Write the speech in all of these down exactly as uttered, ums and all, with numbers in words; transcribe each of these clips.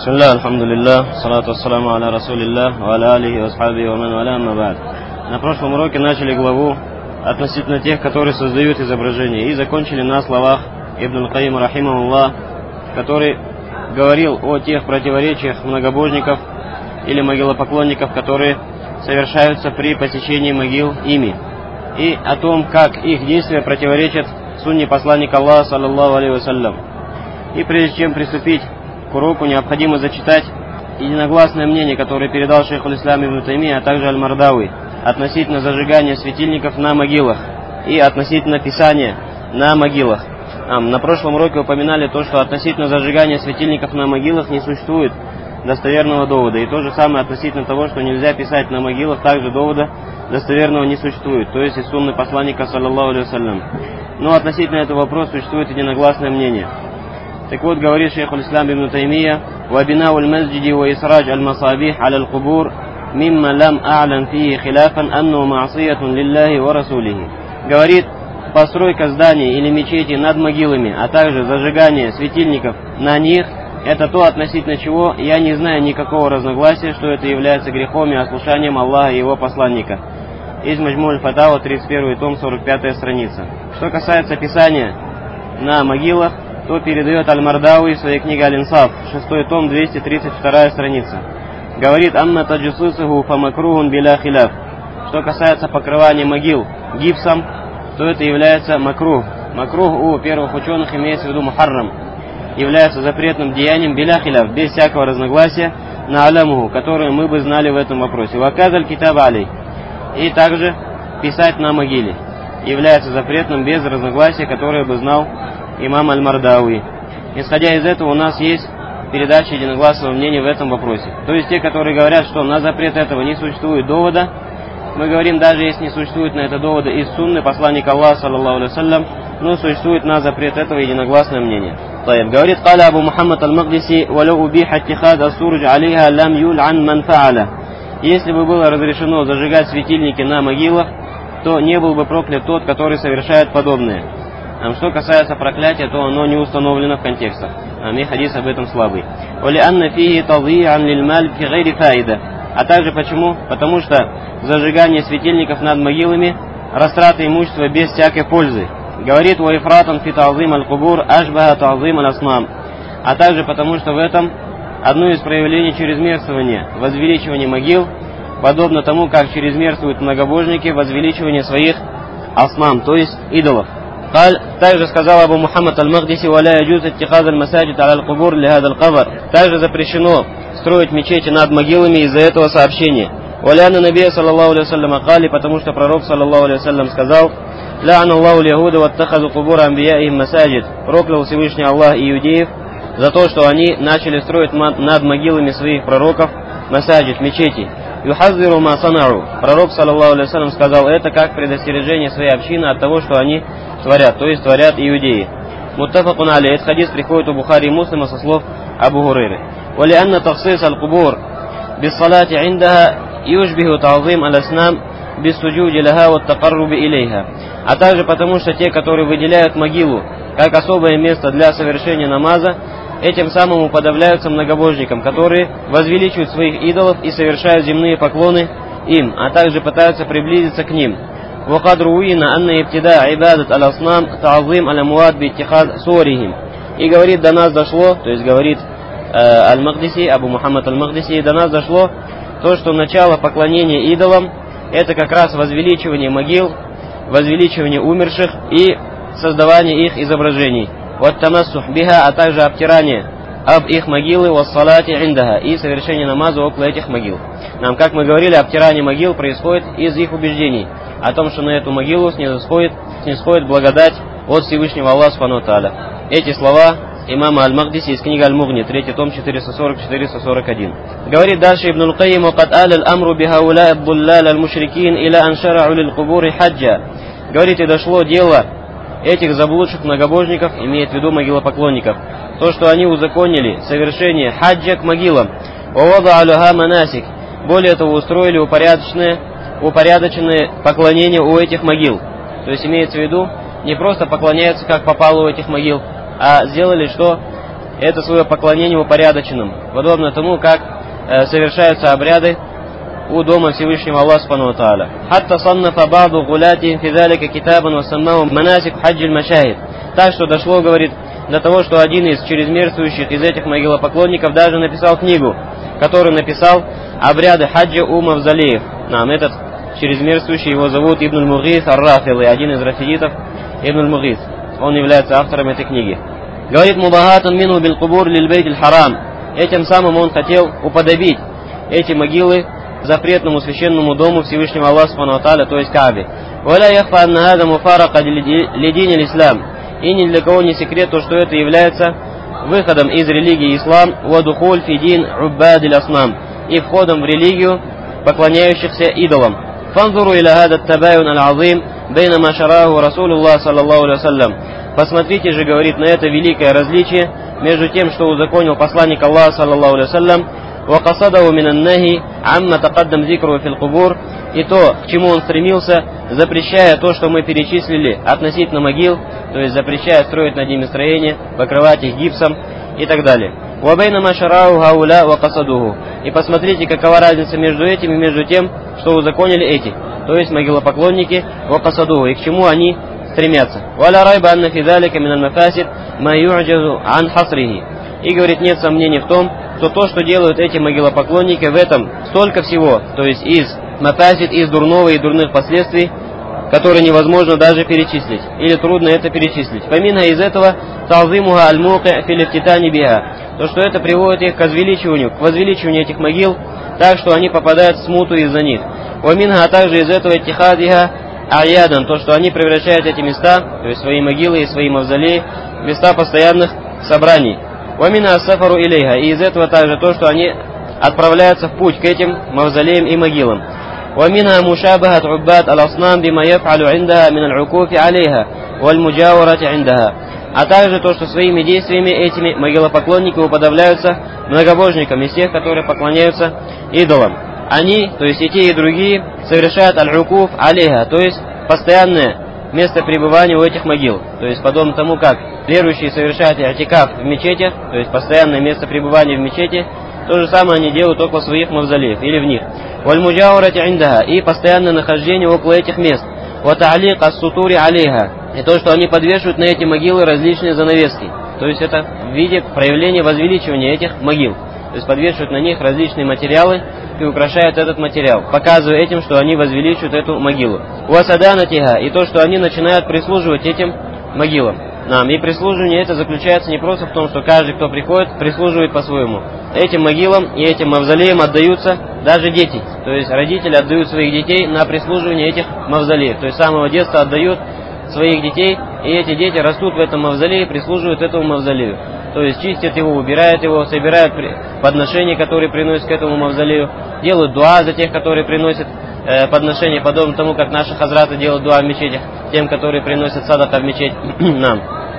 Бисмилля, альхамдулилля, салату ассаламу аля расулилля, ва аля алихи ва асхабихи ва ман валя, амма ба'д. На прошлом уроке начали главу относительно тех, которые создают изображения, и закончили на словах Ибн аль-Каим рахимахуллах, который говорил о тех противоречиях многобожников или могилопоклонников, которые совершаются при посещении могил ими, и о том, как их действия противоречат сунне посланника Аллаха, саллаллаху алейхи вассалям. И прежде чем приступить к уроку, необходимо зачитать единогласное мнение, которое передал шейх аль-Ислам ибн Таймия, а также аль-Мардауи, относительно зажигания светильников на могилах и относительно писания на могилах. А, на прошлом уроке упоминали то, что относительно зажигания светильников на могилах не существует достоверного довода. И то же самое относительно того, что нельзя писать на могилах, также довода достоверного не существует, то есть из сунны посланника, саллаллаху алейхи вассалям. Но относительно этого вопроса существует единогласное мнение. Так вот, говорит шейх аль-Ислам ибн Таймия: «Вабинау аль-мазджиди ва исрадж аль-масабих аля аль-кубур мимма лам а'лан фии хиляфан анну ма'асиятун лилляхи ва расулихи». Говорит, постройка зданий или мечети над могилами, а также зажигание светильников на них, это то, относительно чего я не знаю никакого разногласия, что это является грехом и ослушанием Аллаха и его посланника. Из Маджмуль Фатава, тридцать первый том, сорок пятая страница. Что касается писания на могилах, то передает Аль-Мардауи в своей книге Аль-Инсаф, шестой том, двести тридцать вторая страница. Говорит: «Амма таджисусуху фамакрухун биля хиляф». Что касается покрывания могил гипсом, то это является макрух. Макрух у первых ученых имеется в виду мухаррам, является запретным деянием биля хиляф, без всякого разногласия, на алямуху, которое мы бы знали в этом вопросе. Ваказаль китаб алей. И также писать на могиле является запретным без разногласия, которое бы знал имам Аль-Мардауи. Исходя из этого, у нас есть передача единогласного мнения в этом вопросе. То есть те, которые говорят, что на запрет этого не существует довода, мы говорим, даже если не существует на это довода из сунны посланника Аллаха, саллаллаху алейхи вассалям, но существует на запрет этого единогласное мнение. Таиб. Говорит: «Каля Абу Мухаммад аль-Магдиси, валю убиха тихад ас-сурж алейха лам юл'ан ман фа'аля». Если бы было разрешено зажигать светильники на могилах, то не был бы проклят тот, который совершает подобное. А что касается проклятия, то оно не установлено в контекстах. А мне хадис об этом слабый. А также почему? Потому что зажигание светильников над могилами растрата имущества без всякой пользы. Говорит: «Уайфратан фи та'зим аль-кубур ашбаха та'зим аль-аснам». А также потому, что в этом одно из проявлений чрезмерствования, возвеличивания могил, подобно тому, как чрезмерствуют многобожники возвеличивание своих аснам, то есть идолов. Также сказал Абу Мухаммад аль-Магдиси: «Валя яджуз иттихаз аль-масаджид аля аль-кубур ли хада аль-кабр». Также запрещено строить мечети над могилами из-за этого сообщения. «Валя анна набия саллаллаху алейхи вассалям акали», потому что пророк саллаллаху алейхи вассалям сказал: «Ля анна Аллаху аль-яхуда ваттахазу кубур амбияихим масаджид». Проклял Всевышний Аллах иудеев за то, что они начали строить над могилами своих пророков масаджид, мечети. «Юхаззиру ма санару». Пророк саллаллаху алейхи вассалям сказал это как предостережение своей общины от того, что они творят, то есть творят иудеи. Муттафакун алейх. Этот хадис приходит у Бухари и Муслима со слов Абу Хурайры. «Вали анна тафсис аль-кубур биссалати индаха юшбиху та'зим аль-аснам биссуджуди лаха ва тақарруби илейха». А также потому, что те, которые выделяют могилу как особое место для совершения намаза, этим самым уподобляются многобожникам, которые возвеличивают своих идолов и совершают земные поклоны им, а также пытаются приблизиться к ним. وقد روينا أن ابتداء عبادة الأصنام تعظيم الأموات باتخاذ صورهم. И говорит, до нас дошло, то есть говорит э, Аль-Магдиси, Абу Мухаммад Аль-Магдиси, до нас дошло то, что начало поклонения идолам это как раз возвеличивание могил, возвеличивание умерших и создавание их изображений. Вот тамассух биха, а также обтирание об их могилы, вассалати индаха, и совершение намаза около этих могил. Нам, как мы говорили, обтирание могил происходит из их убеждений о том, что на эту могилу снисходит, снисходит благодать от Всевышнего Аллаха субхану ва тааля. Эти слова имама Аль-Магдиси из книги Аль-Мугни, третий том, четыреста сорок — четыреста сорок один. Говорит дальше Ибн аль-Каим: «Вакад аля аль-амру бихауля ад-дуллал аль-мушрикин иля ан шар'у лил-кубури хаджа». Говорит, и дошло дело этих заблудших многобожников, имеет в виду могилопоклонников, то, что они узаконили совершение хаджа к могилам. «Вавада алюха манасик». Более того, устроили упорядоченное, упорядоченное поклонение у этих могил. То есть имеется в виду, не просто поклоняются как попало у этих могил, а сделали, что это свое поклонение упорядоченным, подобно тому, как э, совершаются обряды у дома Всевышнего Аллаха Субхану ва Тааля. Хатта саннафа ба'ду гулятихим фи залика китабан ва саммаху манасик хаджиль машахид. Так что дошло, говорит, до того, что один из чрезмерствующих из этих могилопоклонников даже написал книгу, которую написал обряды хаджа у мавзолеев. Нам этот чрезмерствующий, его зовут Ибн аль-Мугис ар-Рафили, один из рафидитов Ибн аль-Мугис. Он является автором этой книги. Говорит, мубахатан мину бил кубур лиль бейт аль-харам. Этим самым он хотел уподобить эти могилы запретному священному дому Всевышнего Аллаха Субхану ва Тааля, то есть Каабе. Валя яхфа анна хада муфарака лидин аль-ислам. И ни для кого не секрет то, что это является выходом из религии ислам, ва духуль фи дин уббад аль-аснам, и входом в религию поклоняющихся идолам. Фанзуру иля хада табаюн аль-азим бейна ма шараху Расулуллах саллаллаху алейхи вассалям. Посмотрите же, говорит, на это великое различие между тем, что узаконил посланник Аллаха саллаллаху алейхи вассалям, ва касадаху минан нахи амма тақаддам зикру фил кубур, и то, к чему он стремился, запрещая то, что мы перечислили относительно могил, то есть запрещая строить над ними строения, покрывать их гипсом и так далее. И посмотрите, какова разница между этим и между тем, что узаконили эти, то есть могилопоклонники, и к чему они стремятся. И говорит, нет сомнений в том, что то, что делают эти могилопоклонники, в этом столько всего, то есть из мафасид, из дурного и дурных последствий, которые невозможно даже перечислить, или трудно это перечислить. Помимо из этого, талзимуха аль-муки филифтитани биха, то, что это приводит их к возвеличиванию, к возвеличиванию этих могил, так что они попадают в смуту из-за них. Ваминха, а также из этого иттихадиха аядан, то, что они превращают эти места, то есть свои могилы и свои мавзолеи, в места постоянных собраний. Вамина сафару илейха, и из этого также то, что они отправляются в путь к этим мавзолеям и могилам. ومنها مشابهة عباد الأصنام بما يفعل عندها من العكوف عليها والمجاورة عندها. А также то, что своими действиями этими могилопоклонники уподобляются многобожникам из тех, которые поклоняются идолам. Они, то есть и те, и другие, совершают аль-укуф алейха, то есть постоянное место пребывания у этих могил. То есть подобно тому, как верующие совершают и'тикаф в мечетях, то есть постоянное место пребывания в мечети, то же самое они делают около своих мавзолеев или в них. Валь-муджаурати индаха, и постоянное нахождение около этих мест. Ва-та'алик ас-сутури алейха, и то, что они подвешивают на эти могилы различные занавески. То есть это в виде проявления возвеличивания этих могил. То есть подвешивают на них различные материалы и украшают этот материал, показывая этим, что они возвеличивают эту могилу. Ва-саданатиха, и то, что они начинают прислуживать этим могилам. Нам. И прислуживание это заключается не просто в том, что каждый, кто приходит, прислуживает по-своему. Этим могилам и этим мавзолеям отдаются даже дети. То есть родители отдают своих детей на прислуживание этих мавзолеев. То есть с самого детства отдают своих детей, и эти дети растут в этом мавзолее и прислуживают этому мавзолею. То есть чистят его, убирают его, собирают подношения, которые приносят к этому мавзолею, делают дуа за тех, которые приносят э, подношения, подобно тому, как наши хазраты делают дуа в мечетях, тем, которые приносят садака в мечеть нам.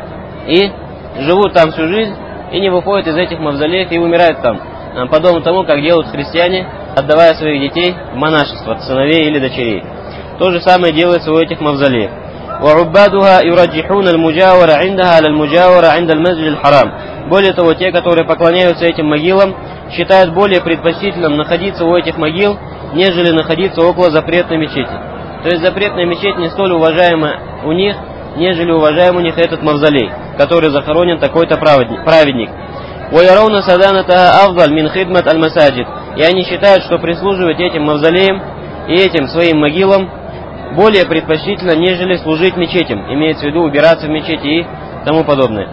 И живут там всю жизнь, и не выходят из этих мавзолеев и умирают там. Нам подобно тому, как делают христиане, отдавая своих детей в монашество, сыновей или дочерей. То же самое делается у этих мавзолеев. وعبادها يرجحون المجاورة عندها على المجاورة عند المسجد الحرام. Более того, те, которые поклоняются этим могилам, считают более предпочтительным находиться у этих могил, нежели находиться около запретной мечети. То есть запретная мечеть не столь уважаема у них, нежели уважаем у них этот мавзолей, который захоронен такой-то праведник. ويرون سدانتها أفضل من خدمة المساجد. И они считают, что прислуживать этим мавзолеям и этим своим могилам более предпочтительно, нежели служить мечетям, имеется в виду убираться в мечети и тому подобное.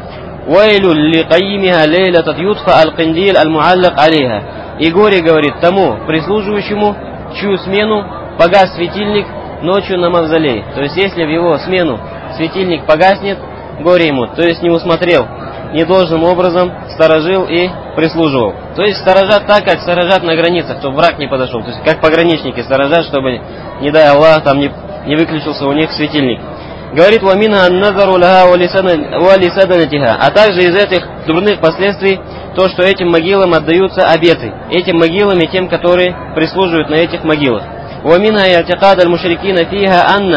И горе, говорит, тому прислуживающему, чью смену погас светильник ночью на мавзолей. То есть если в его смену светильник погаснет, горе ему, то есть не усмотрел, недолжным образом сторожил и прислуживал. То есть сторожат так, как сторожат на границах, чтобы враг не подошел. То есть как пограничники сторожат, чтобы, не дай Аллах, там не, не выключился у них светильник. Говорит, вамина назару лаха валисаданатиха, а также из этих дурных последствий то, что этим могилам отдаются обеты, этим могилам и тем, которые прислуживают на этих могилах. Вамина ятикад аль-мушрикина фиха анна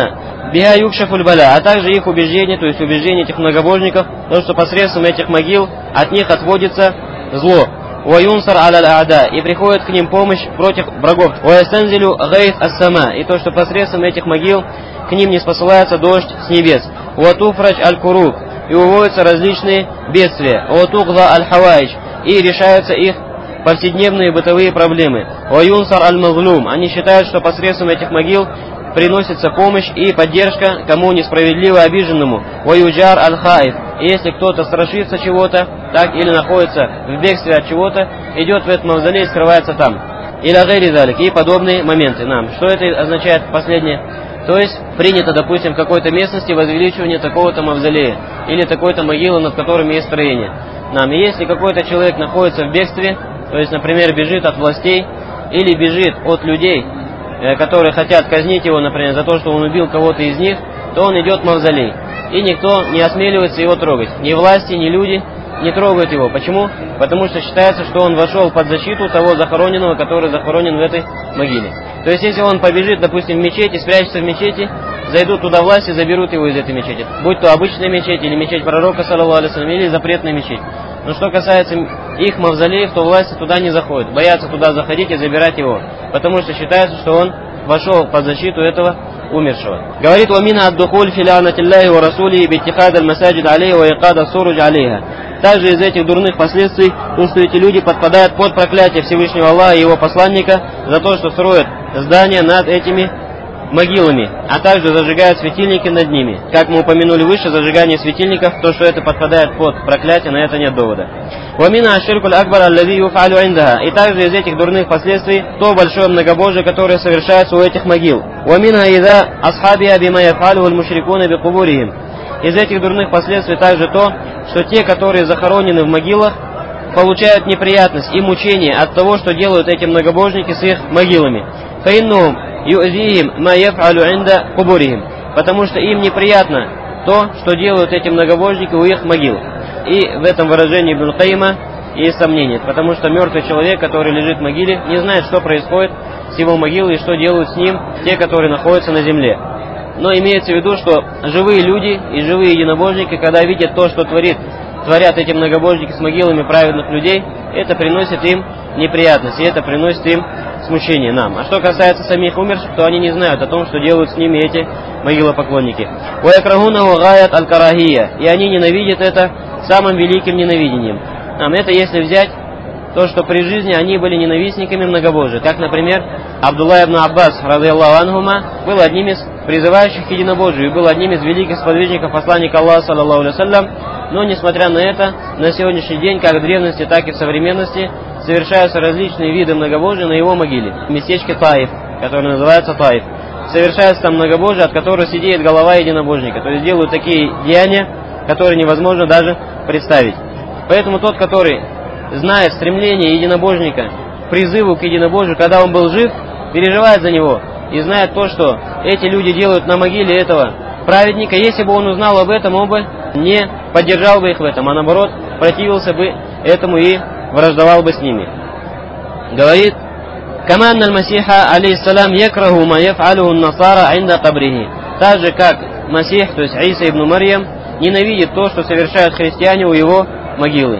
биха юкшафуль бала, а также их убеждение, то есть убеждение этих многобожников, то, что посредством этих могил от них отводится зло. Ваюнсар аля-ада, и приходит к ним помощь против врагов. Ваястанзилю гайф ас-сама, и то, что посредством этих могил к ним не спосылается дождь с небес. Ватуфрач аль-куруб, и уводятся различные бедствия. Ватугла аль-хавайч, и решаются их повседневные бытовые проблемы. Ваюнсар аль-мазлум, они считают, что посредством этих могил приносится помощь и поддержка кому несправедливо обиженному. Ваюджар аль-хаиф, и если кто-то страшится чего-то, так или находится в бегстве от чего-то, идет в этот мавзолей и скрывается там. Или гайри залик, и подобные моменты. Нам. Что это означает последнее? То есть принято, допустим, в какой-то местности возвеличивание такого-то мавзолея или такой-то могилы, над которыми есть строение. Нам. И если какой-то человек находится в бегстве, то есть, например, бежит от властей или бежит от людей, которые хотят казнить его, например, за то, что он убил кого-то из них, то он идет в мавзолей. И никто не осмеливается его трогать. Ни власти, ни люди не трогают его. Почему? Потому что считается, что он вошел под защиту того захороненного, который захоронен в этой могиле. То есть, если он побежит, допустим, в мечеть и спрячется в мечети, зайдут туда власти, заберут его из этой мечети. Будь то обычная мечеть, или мечеть пророка, саллаллаху алейхи ва саллям, или запретная мечеть. Но что касается их мавзолеев, то власти туда не заходят. Боятся туда заходить и забирать его. Потому что считается, что он вошел под защиту этого умершего. Говорит: «Вамина ад-духуль филянатилляхи ва расули биттихад аль-масаджид алейха ва икада суруджа алейха». Также из этих дурных последствий, то, что эти люди подпадают под проклятие Всевышнего Аллаха и его посланника за то, что строят здания над этими могилами, а также зажигают светильники над ними. Как мы упомянули выше, зажигание светильников, то, что это подпадает под проклятие, на это нет довода. «Вамина аширкуль акбар аллази юфалю индаха». И также из этих дурных последствий то большое многобожие, которое совершается у этих могил. «Вамина ида асхабиа бима яфалю аль-мушрикуна бикубурихим». Из этих дурных последствий также то, что те, которые захоронены в могилах, получают неприятность и мучение от того, что делают эти многобожники с их могилами. «Фаиннухум юзихим ма яфалю инда кубурихим», потому что им неприятно то, что делают эти многобожники у их могил. И в этом выражении Ибн Кайима есть сомнение, потому что мертвый человек, который лежит в могиле, не знает, что происходит с его могилой и что делают с ним те, которые находятся на земле. Но имеется в виду, что живые люди и живые единобожники, когда видят то, что творит, творят эти многобожники с могилами праведных людей, это приносит им неприятность, и это приносит им смущение нам. А что касается самих умерших, то они не знают о том, что делают с ними эти могилопоклонники. «Ваякрахунаху гаят аль-карахия», и они ненавидят это самым великим ненавидением. Нам это если взять то, что при жизни они были ненавистниками многобожия. Как, например, Абдулла ибн Аббас, радийаллаху анхума, был одним из призывающих к единобожию, и был одним из великих сподвижников посланника Аллаха, саллаллаху алейхи ва саллям. Но, несмотря на это, на сегодняшний день, как в древности, так и в современности, совершаются различные виды многобожия на его могиле. В местечке Таиф, которое называется Таиф, совершается там многобожие, от которого сидеет голова единобожника. То есть делают такие деяния, которые невозможно даже представить. Поэтому тот, который знает стремление единобожника к призыву к единобожию, когда он был жив, переживает за него и знает то, что эти люди делают на могиле этого праведника. Если бы он узнал об этом, он бы не поддержал бы их в этом, а наоборот противился бы этому и враждовал бы с ними. Говорит: «Каман аль-Масиха алейхиссалам якраху ма яф'алуху ан-насара инда кабрихи». Так же, как Масих, то есть Иса ибн Марьям, ненавидит то, что совершают христиане у его могилы.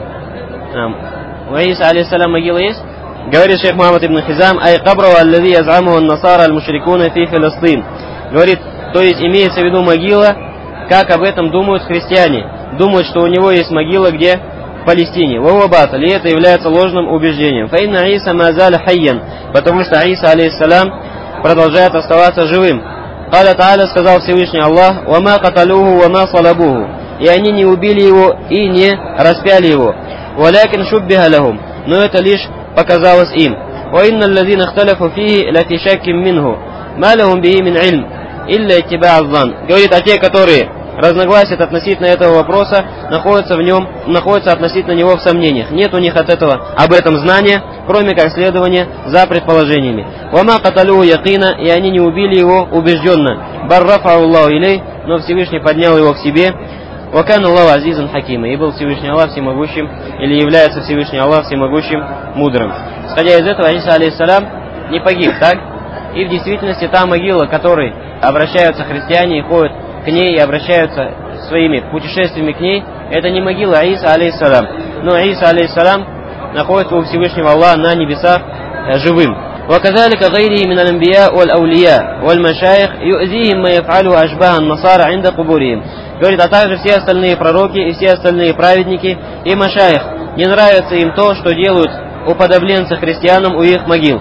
У Иса алейхиссалам могила есть? Говорит шейх Мухаммад ибн Хизам: «Ай кабру аллади яз'амуху ан-насара аль-мушрикуна фи Филистин». Говорит, то есть имеется в виду могила, как об этом думают христиане. Думают, что у него есть могила где? В Палестине. Вова баталь, и это является ложным убеждением. Фаинна Иса мазаль хайян, потому что Иса алейхиссалам продолжает оставаться живым. Каля Тааля, сказал Всевышний Аллах: «Вама каталуху, вама салабуху». И они не убили его и не распяли его. «Валякин шуббиха лахум», но это лишь показалось им. «Ва инна аллазина ихталафу фихи лафи шаккин минху, ма лахум бихи мин ильм, илля иттибаа аззан». Говорит, а те, которые разногласия относительно этого вопроса, находятся в нем, находятся относительно него в сомнениях. Нет у них от этого, об этом знания, кроме как следования за предположениями. «Вама каталуху якина», и они не убили его убежденно. «Бар рафау Аллаху илей», но Всевышний поднял его к себе. «Вакан Аллаху азизан хакима», и был Всевышний Аллах всемогущим, или является Всевышний Аллах всемогущим мудрым. Исходя из этого, Иса алейхиссалам не погиб, так? И в действительности та могила, которой обращаются христиане и ходят к ней и обращаются своими путешествиями к ней, это не могила Иса алейхиссалам. Но Иса алейхиссалам находится у Всевышнего Аллаха на небесах живым. وكذلك غيره من الأنبياء والأولياء والمشايخ يؤذيهم ما يفعله أشباه النصارى عند قبورهم. Говорит, а также все остальные пророки и все остальные праведники и машаих. Не нравится им то, что делают уподобленцы христианам у их могил.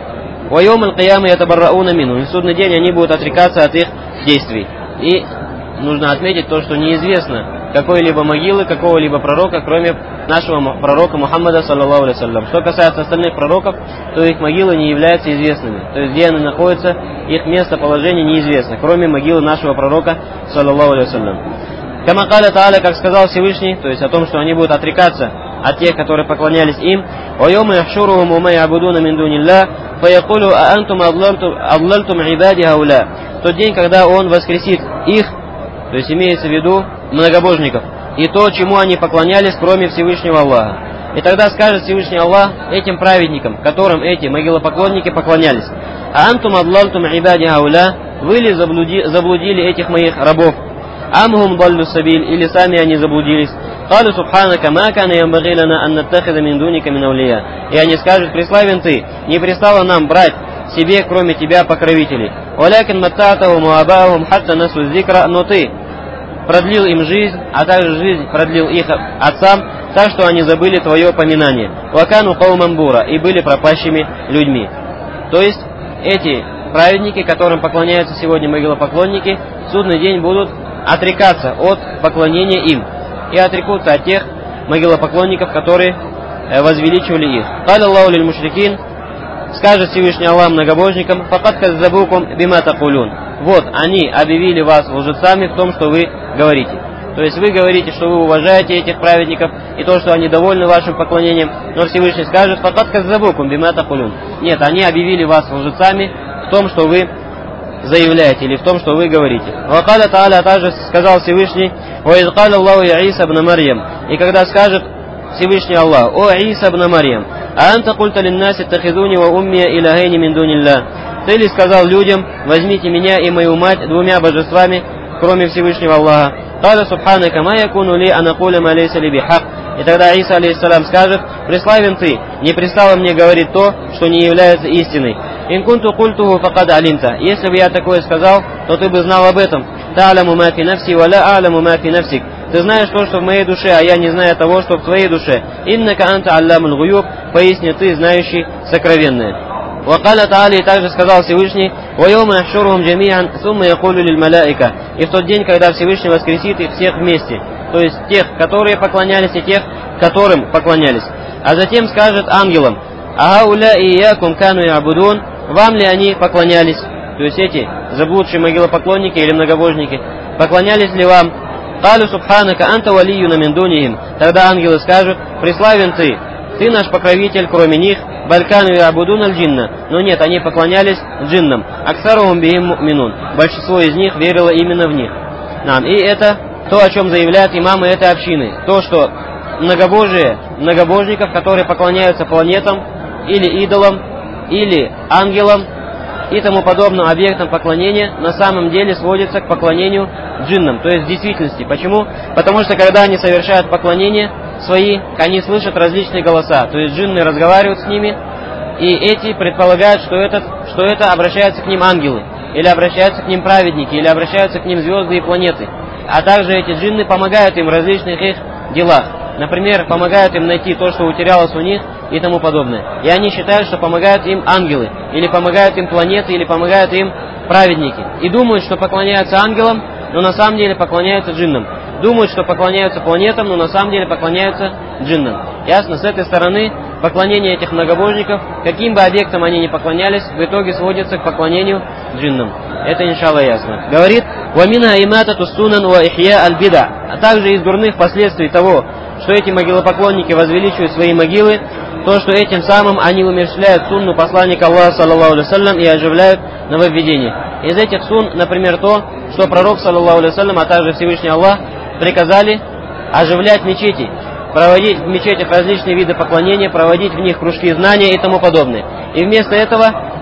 ويوم القيامة يتبرؤون منه. И в судный день они будут отрекаться от их действий. И нужно отметить то, что неизвестно какой-либо могилы, какого-либо пророка, кроме нашего пророка Мухаммада, саллаллаху алейхи вассалям. Что касается остальных пророков, то их могилы не являются известными. То есть, где они находятся, их местоположение неизвестно, кроме могилы нашего пророка, саллаллаху алейхи вассалям. Кама каля та'аля, как сказал Всевышний, то есть о том, что они будут отрекаться от тех, которые поклонялись им. وَيَوْمَ يَحْشُرُهُمْ وَمَا يَعْبُدُونَ مِنْ دُونِ اللَّهِ فَيَقُولُ أَأَنْتُمْ أَضْلَلْتُمْ عِبَادِ هَؤُلَاءِ. В тот день, когда он воскресит их, то есть имеется в виду многобожников, и то, чему они поклонялись, кроме Всевышнего Аллаха. И тогда скажет Всевышний Аллах этим праведникам, которым эти могилопоклонники поклонялись: «А антум адлалтум ибади хауля, вы ли заблуди, заблудили этих моих рабов? Амхум даллю сабиль, или сами они заблудились? Калю субханака ма кана ямбаги лана ан наттахида мин дуника мин аулия». И они скажут: «Преславен ты, не пристало нам брать себе, кроме тебя, покровителей. Валякин маттатахум абахум хатта насу зикра, но ты продлил им жизнь, а также жизнь продлил их отцам, так что они забыли твое поминание. Вакану кауман бура, и были пропащими людьми». То есть эти праведники, которым поклоняются сегодня могилопоклонники, в судный день будут отрекаться от поклонения им и отрекутся от тех могилопоклонников, которые возвеличивали их. «Каля Аллаху лиль мушрикин», скажет Всевышний Аллах многобожникам: «Факат каззабукум бима такулюн». Вот, они объявили вас лжецами в том, что вы говорите. То есть вы говорите, что вы уважаете этих праведников и то, что они довольны вашим поклонением, но Всевышний скажет: «Факат каззабукум бима такулюн». Нет, они объявили вас лжецами в том, что вы заявляете, или в том, что вы говорите. Вакаля та'аля, также сказал Всевышний: «Ва из каля Аллаху я Иса ибн Марьям». И когда скажет Всевышний Аллах: «О Иса ибн Марьям, а анта культа линнаси тахидуни ва уммия илахейни мин дунилля». Ты ли сказал людям: возьмите меня и мою мать двумя божествами, кроме Всевышнего Аллаха? Каля субханака ма якуну ли анакуля ма лейса ли бихак. И тогда Иса алейхиссалям скажет: преславен ты, не пристало мне говорить то, что не является истиной. Ин кунту культуху факад алимта. Если бы я такое сказал, то ты бы знал об этом. Та'аляму ма фи нафси ва ла а'ляму ма фи нафсик. Ты знаешь то, что в моей душе, а я не знаю того, что в твоей душе. Иннака анта аллямул гуюб, поясни ты, знающий сокровенное. Вакаля та'али, также сказал Всевышний: «Вайома яхшурухум джами'ан, сумма якулю лиль маляика». И в тот день, когда Всевышний воскресит их всех вместе, то есть тех, которые поклонялись, и тех, которым поклонялись. А затем скажет ангелам: «Агауля и якум кану ябудун», вам ли они поклонялись? То есть эти заблудшие могилопоклонники или многобожники, поклонялись ли вам? Калю субханака анта валиюна мин дунихим. Тогда ангелы скажут: преславен ты, ты наш покровитель, кроме них. Балькану ябудун аль-джинна. Но нет, они поклонялись джиннам. Аксарухум бихим му'минун. Большинство из них верило именно в них. Нам. И это то, о чем заявляют имамы этой общины. То, что многобожие, многобожников, которые поклоняются планетам, или идолам, или ангелам, и тому подобным объектам поклонения, на самом деле сводится к поклонению джиннам, то есть в действительности. Почему? Потому что когда они совершают поклонение свои, они слышат различные голоса, то есть джинны разговаривают с ними, и эти предполагают, что, этот, что это обращаются к ним ангелы, или обращаются к ним праведники, или обращаются к ним звезды и планеты. А также эти джинны помогают им в различных их делах. Например, помогают им найти то, что утерялось у них, и тому подобное. И они считают, что помогают им ангелы, или помогают им планеты, или помогают им праведники. И думают, что поклоняются ангелам, но на самом деле поклоняются джиннам. Думают, что поклоняются планетам, но на самом деле поклоняются джиннам. Ясно? С этой стороны поклонение этих многобожников, каким бы объектам они ни поклонялись, в итоге сводится к поклонению джиннам. Это, иншалла, ясно. Говорит: «Вамина иматату сунан ва ихья аль-бида». А также из дурных последствий того, что эти могилопоклонники возвеличивают свои могилы, то, что этим самым они умерщвляют сунну посланника Аллаха, саллаллаху алейхи вассалям, и оживляют нововведения. Из этих сунн, например, то, что пророк, саллаллаху алейхи вассалям, а также Всевышний Аллах приказали оживлять мечети, проводить в мечетях различные виды поклонения, проводить в них кружки знания и тому подобное. И вместо этого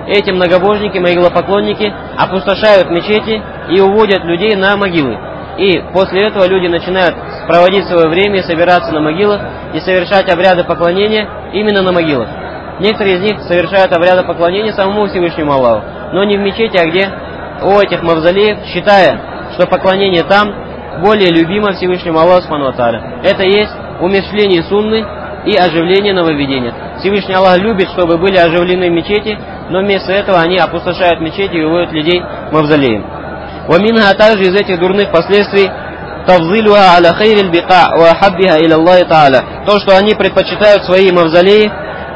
эти многобожники, могилопоклонники опустошают мечети и уводят людей на могилы. И после этого люди начинают проводить свое время и собираться на могилах и совершать обряды поклонения именно на могилах. Некоторые из них совершают обряды поклонения самому Всевышнему Аллаху, но не в мечети, а где? У этих мавзолеев, считая, что поклонение там более любимо Всевышнему Аллаху Субхану ва Тааля. Это есть умерщвление сунны и оживление нововведения. Всевышний Аллах любит, чтобы были оживлены мечети, но вместо этого они опустошают мечети и уводят людей в мавзолеи. Ваминха, а также из этих дурных последствий тавзилуха аля хайриль бика ва хаббиха иля Аллахи Тааля. То, что они предпочитают свои мавзолеи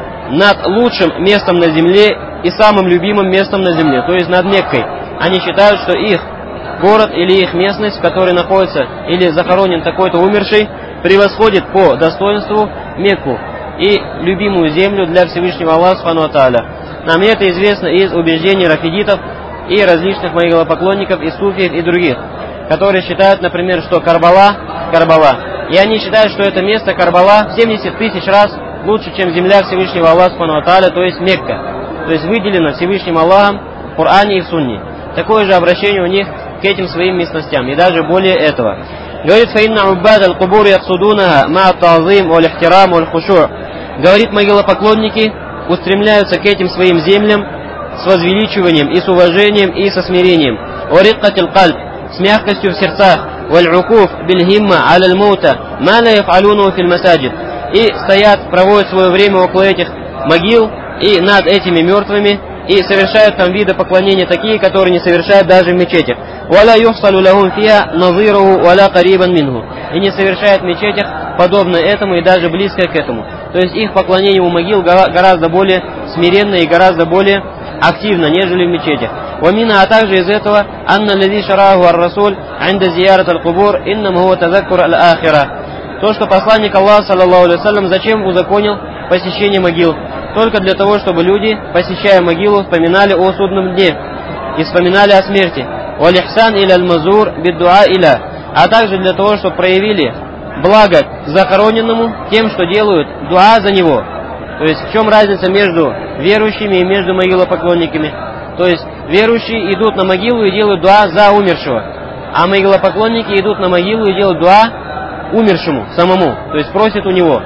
над лучшим местом на земле и самым любимым местом на земле, то есть над Меккой. Они считают, что их город или их местность, в которой находится или захоронен такой-то умерший, превосходит по достоинству Мекку и любимую землю для Всевышнего Аллаха Субхану ва Тааля. Нам это известно из убеждений рафидитов и различных могилопоклонников, и суфиев, и других, которые считают, например, что Карбала, Карбала, и они считают, что это место Карбала в семьдесят тысяч раз лучше, чем земля Всевышнего Аллаха Субхану ва Тааля, то есть Мекка, то есть выделено Всевышним Аллахом в Коране и в Сунне. Такое же обращение у них к этим своим местностям, и даже более этого. Говорит, фаинна уббад аль-кубур яксудунаха ма ат-та'зим валь-ихтирам валь-хушу'. Говорит, могилопоклонники устремляются к этим своим землям с возвеличиванием и с уважением и со смирением. Вариккатил кальб, с мягкостью в сердцах. Валь-укуф биль-химма аль-маута ма ла яф'алуну фил масаджид. И стоят, проводят свое время около этих могил и над этими мертвыми, и совершают там виды поклонения такие, которые не совершают даже в мечетях. وَلَا يُحْصَلُ لَهُمْ فِيهَا نَظِيرُهُ وَلَا قَرِيبًا مِنْهُ. И не совершают в мечетях подобно этому и даже близко к этому. То есть их поклонение у могил гораздо более смиренное и гораздо более активно, нежели в мечетях. وَمِنَا, а также из этого أَنَّ الَّذِي شَرَعَهُ الرَّسُولُ عِنْدَ زِيَارَةِ الْقُبُورِ إِنَّمَا هُوَ تَذَكُّرُ الْآخِرَةِ. То, что посланник Аллаха, саллаллаху алейхи ва саллям, зачем узаконил посещение могил? Только для того, чтобы люди, посещая могилу, вспоминали о судном дне и вспоминали о смерти. وَالْإِحْسَانِ إِلَى الْمَزُورِ بِالدُّعَاءِ إِلَى. А также для того, чтобы проявили благо к захороненному тем, что делают дуа за него. То есть в чем разница между верующими и между могилопоклонниками? То есть верующие идут на могилу и делают дуа за умершего, а могилопоклонники идут на могилу и делают дуа умершему самому, то есть просят у него.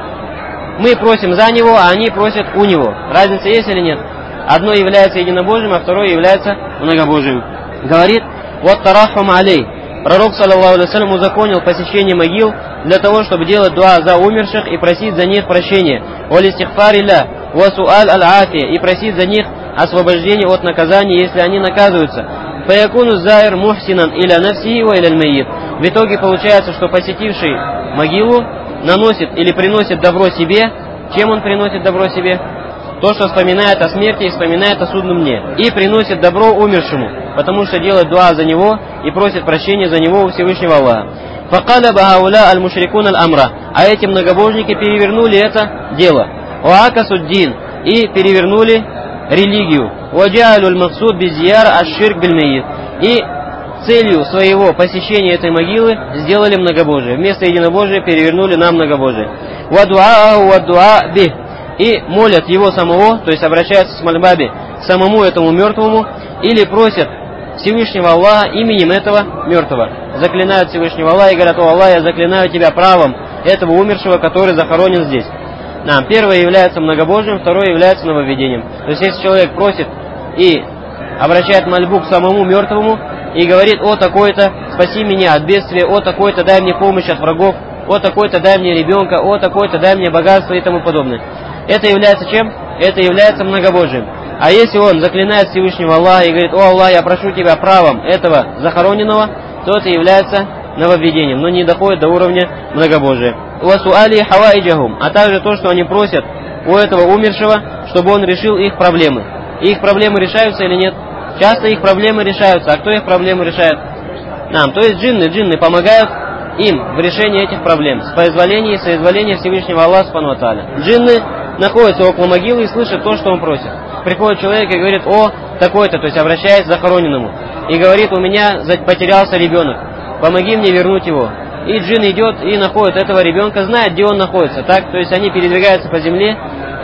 Мы просим за него, а они просят у него. Разница есть или нет? Одно является единобожием, а второе является многобожием. Говорит, вот тарахум алей. Пророк, саллаллаху алейхи ва саллям, узаконил посещение могил для того, чтобы делать дуа за умерших и просить за них прощения. Валистихфарилля, васуаль аль-афия, и просить за них освобождение от наказания, если они наказываются. Фаякуну зайр мухсинан иля нафсихи ва иля аль-майит. В итоге получается, что посетивший могилу наносит или приносит добро себе. Чем он приносит добро себе? То, что вспоминает о смерти и вспоминает о судном дне. И приносит добро умершему, потому что делает дуа за него и просит прощения за него у Всевышнего Аллаха. Факаляба хауля аль-мушрикун аль-амра. А эти многобожники перевернули это дело. Уакасуддин. И перевернули религию. Ваджалю аль-максуд безияр аш-ширк биль-майит. И целью своего посещения этой могилы сделали многобожие. Вместо единобожия перевернули на многобожие. Вадуааху вадуа бих. И молят его самого, то есть обращаются с мольбами к самому этому мертвому, или просят Всевышнего Аллаха именем этого мертвого. Заклинают Всевышнего Аллаха и говорят: о Аллах, я заклинаю тебя правом этого умершего, который захоронен здесь. Да, первое является многобожием, второе является нововведением. То есть если человек просит и обращает мольбу к самому мертвому и говорит: о такой-то, спаси меня от бедствия, о такой-то, дай мне помощь от врагов, о такой-то, дай мне ребенка, о такой-то, дай мне богатство и тому подобное. Это является чем? Это является многобожием. А если он заклинает Всевышнего Аллаха и говорит: о Аллах, я прошу тебя правом этого захороненного, то это является нововведением, но не доходит до уровня многобожия. Васуали хаваиджахум, а также то, что они просят у этого умершего, чтобы он решил их проблемы. И их проблемы решаются или нет? Часто их проблемы решаются. А кто их проблемы решает? Нам. То есть джинны, джинны помогают им в решении этих проблем с позволения и соизволения Всевышнего Аллаха Субхану ва Тааля. Джинны находятся около могилы и слышат то, что он просит. Приходит человек и говорит: о такой-то, то есть обращаясь к захороненному, и говорит: у меня потерялся ребенок, помоги мне вернуть его. И джин идет и находит этого ребенка, знает, где он находится. Так, то есть они передвигаются по земле и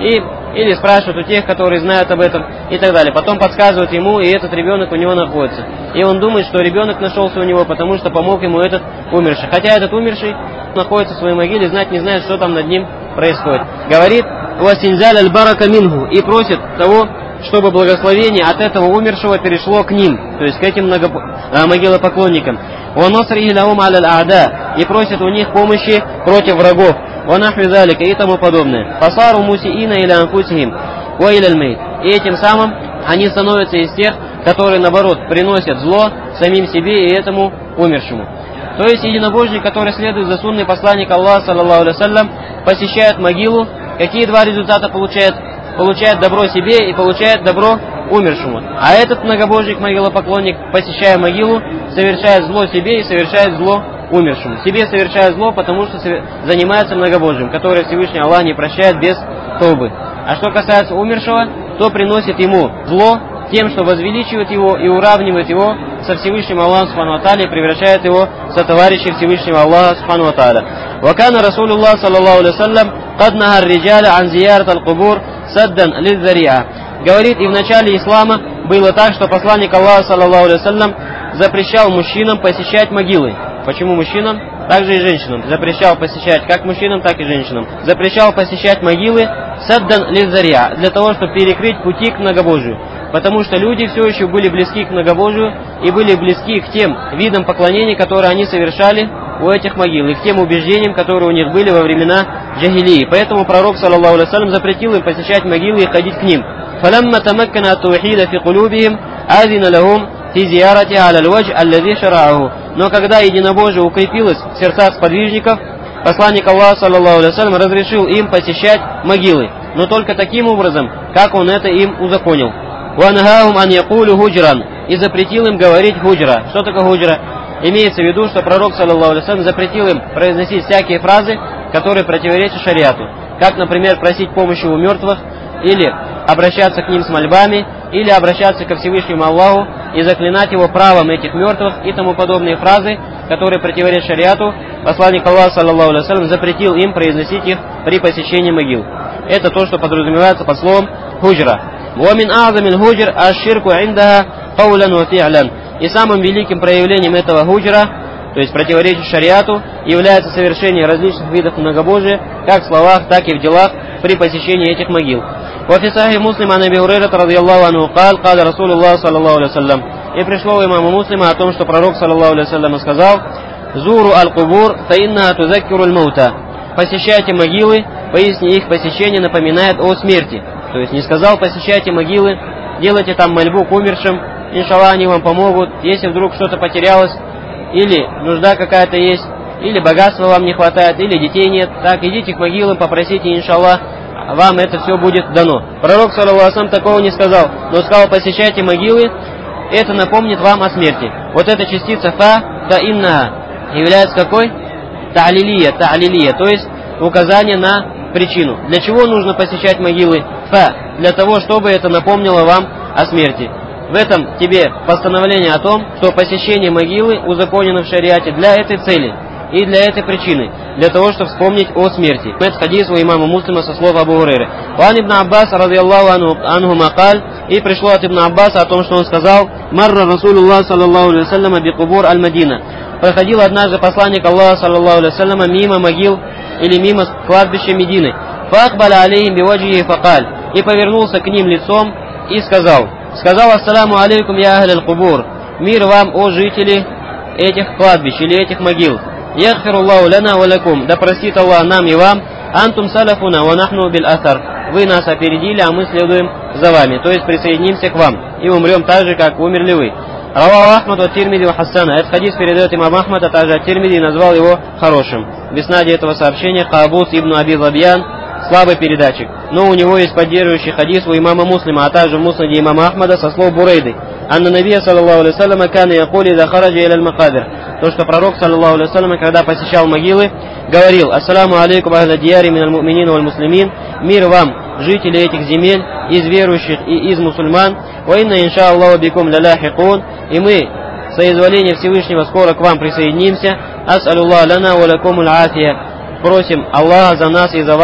или спрашивают у тех, которые знают об этом, и так далее. Потом подсказывают ему, и этот ребенок у него находится. И он думает, что ребенок нашелся у него, потому что помог ему этот умерший. Хотя этот умерший находится в своей могиле, знать не знает, что там над ним происходит. Говорит: «Васинзаль аль-барака минху», и просит того, чтобы благословение от этого умершего перешло к ним, то есть к этим много... могилопоклонникам. «Ванасрихи лахум аля аль-а'да», и просит у них помощи против врагов. «Ванахви залика», и тому подобное. «Фасару мусиина иля анфусихим ва иля аль-мейт», и этим самым они становятся из тех, которые, наоборот, приносят зло самим себе и этому умершему. То есть единобожник, который следует за сунной посланника Аллаха, саллаллаху алейхи вассалям, посещает могилу, какие два результата получает? Получает добро себе и получает добро умершему. А этот многобожник, могилопоклонник, посещая могилу, совершает зло себе и совершает зло умершему. Себе совершает зло, потому что занимается многобожием, которое Всевышний Аллах не прощает без товбы. А что касается умершего, то приносит ему зло тем, что возвеличивает его и уравнивает его со Всевышним Аллахом субхану ва тааля и превращает его со товарища Всевышнего Аллаха субхану ва тааля. «Вакана Расулуллах саллаллаху алейхи вассалям кад нахар риджаля ан зиярат аль-кубур саддан лидзария». Говорит, и в начале ислама было так, что посланник Аллаха саллаллаху алейхи вассалям запрещал мужчинам посещать могилы. Почему мужчинам? Также и женщинам. Запрещал посещать как мужчинам, так и женщинам. Запрещал посещать могилы саддан лидзария, для того, чтобы перекрыть пути к многобожию. Потому что люди все еще были близки к многобожию и были близки к тем видам поклонений, которые они совершали у этих могил, и к тем убеждениям, которые у них были во времена джахилии. Поэтому пророк, саллаллаху алейхи вассалям, запретил им посещать могилы и ходить к ним. فَلَمَّا تَمَكَّنَ التَّوْحِيدَ فِي قُلُوبِهِمْ أَذِنَ لَهُمْ فِي زِيَارَتِهَا عَلَى الْوَجْهِ الَّذِي شَرَعَهُ. Но когда единобожие укрепилось в сердцах сподвижников, посланник Аллаха, саллаллаху алейхи вассалям, разрешил им посещать могилы, но только таким образом, как он это им узаконил. وَنَهَاهُمْ أَنْ يَقُولُوا هُجْرًا, и запретил им говорить худжра. Что такое худжра? Имеется в виду, что пророк, саллаллаху алейхи вассалям, запретил им произносить всякие фразы, которые противоречат шариату. Как, например, просить помощи у мертвых, или обращаться к ним с мольбами, или обращаться ко Всевышнему Аллаху и заклинать его правом этих мертвых и тому подобные фразы, которые противоречат шариату. Посланник Аллаха, саллаллаху алейхи вассалям, запретил им произносить их при посещении могил. Это то, что подразумевается под словом худжра. وَمِنْ أَعْظَمِ الْهُجْرِ الشِّرْكُ عِنْدَهَا قَوْلًا وَفِعْلًا. И самым великим проявлением этого худжра, то есть противоречия шариату, является совершение различных видов многобожия, как в словах, так и в делах, при посещении этих могил. وفي صحيح مسلم عن أبي هريرة رضي الله عنه قال قال رسول الله صلى الله عليه وسلم. И пришло у имама Муслима о том, что пророк, саллаллаху алейхи вассалям, сказал: «Зуру аль-кубур фаинна тузаккиру аль-маута». Посещайте могилы, поясни, их посещение напоминает о смерти. То есть не сказал: посещайте могилы, делайте там мольбу к умершим, иншаллах они вам помогут, если вдруг что-то потерялось, или нужда какая-то есть, или богатства вам не хватает, или детей нет, так идите к могилам, попросите, иншаллах, вам это все будет дано. Пророк, саллаллаху алейхи вассалям, такого не сказал, но сказал: посещайте могилы, это напомнит вам о смерти. Вот эта частица фа, да инна, является какой? Та'лилия, та'лилия, то есть указание на причину. Для чего нужно посещать могилы? Фа, для того, чтобы это напомнило вам о смерти. В этом тебе постановление о том, что посещение могилы узаконено в шариате для этой цели и для этой причины, для того, чтобы вспомнить о смерти. Это хадис у имама Муслима со слов Абу Хурайры. «Ван ибн Аббас, радийаллаху анху макаль», и пришло от ибн Аббаса о том, что он сказал: «Марра Расулуллах, саллаллаху алейхи вассалям, би кубур аль-Мадина». Проходил однажды посланник Аллаха, саллаллаху алейхи вассалям, мимо могил или мимо кладбища Медины. «Факбаля алейхим биваджихи факаль», и повернулся к ним лицом и сказал, сказал: «Ассаламу алейкум я ахль аль-кубур», мир вам, о жители этих кладбищ или этих могил. «Яхфируллаху лана ва лакум», да простит Аллах нам и вам. «Антум салафуна ва нахну бил асар», вы нас опередили, а мы следуем за вами, то есть присоединимся к вам и умрем так же, как умерли вы. Раваху Ахмад ва Тирмиди ва Хассана. Этот хадис передает имам Ахмад, а также Тирмиди, назвал его хорошим. В иснаде этого сообщения Каабус ибн Аби Забьян, слабый передатчик. Но у него есть поддерживающий хадис у имама Муслима, а также в муснаде имама Ахмада со слов Бурейды. «Анна набия, саллаллаху алейхи вассалям, кана якули ида хараджа иля аль-макабир». То, что пророк, саллаллаху алейхи вассалям, когда посещал могилы, говорил: «Ассаламу алейкум ахля дияри миналь му'минин валь муслимин», мир вам, жители этих земель, из верующих и из мусульман. «Ва инна иншааллаху бикум лаляхикун», и мы, соизволение Всевышнего, скоро к вам присоединимся. «Ас'алуллах лана ва лакумул афия», просим Аллаха за нас и за вас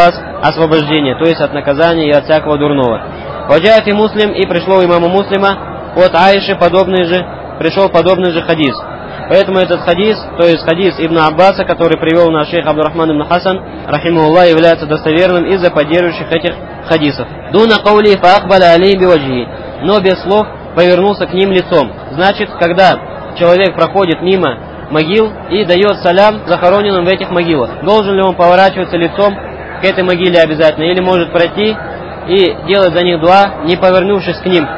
освобождение, то есть от наказания и от всякого дурного. Ваджаат и Муслим, и пришло у имама Муслима от Аиши подобный же, пришел подобный же хадис. Поэтому этот хадис, то есть хадис Ибн Аббаса, который привел наш шейх Абдурахман ибн Хасан, рахимахуллах, является достоверным из-за поддерживающих этих хадисов. Дуна каули фаахбаля алейхи биваджхи, но без слов повернулся к ним лицом. Значит, когда человек проходит мимо могил и дает салям захороненным в этих могилах, должен ли он поворачиваться лицом к этой могиле обязательно, или может пройти и делать за них дуа, не повернувшись к ним?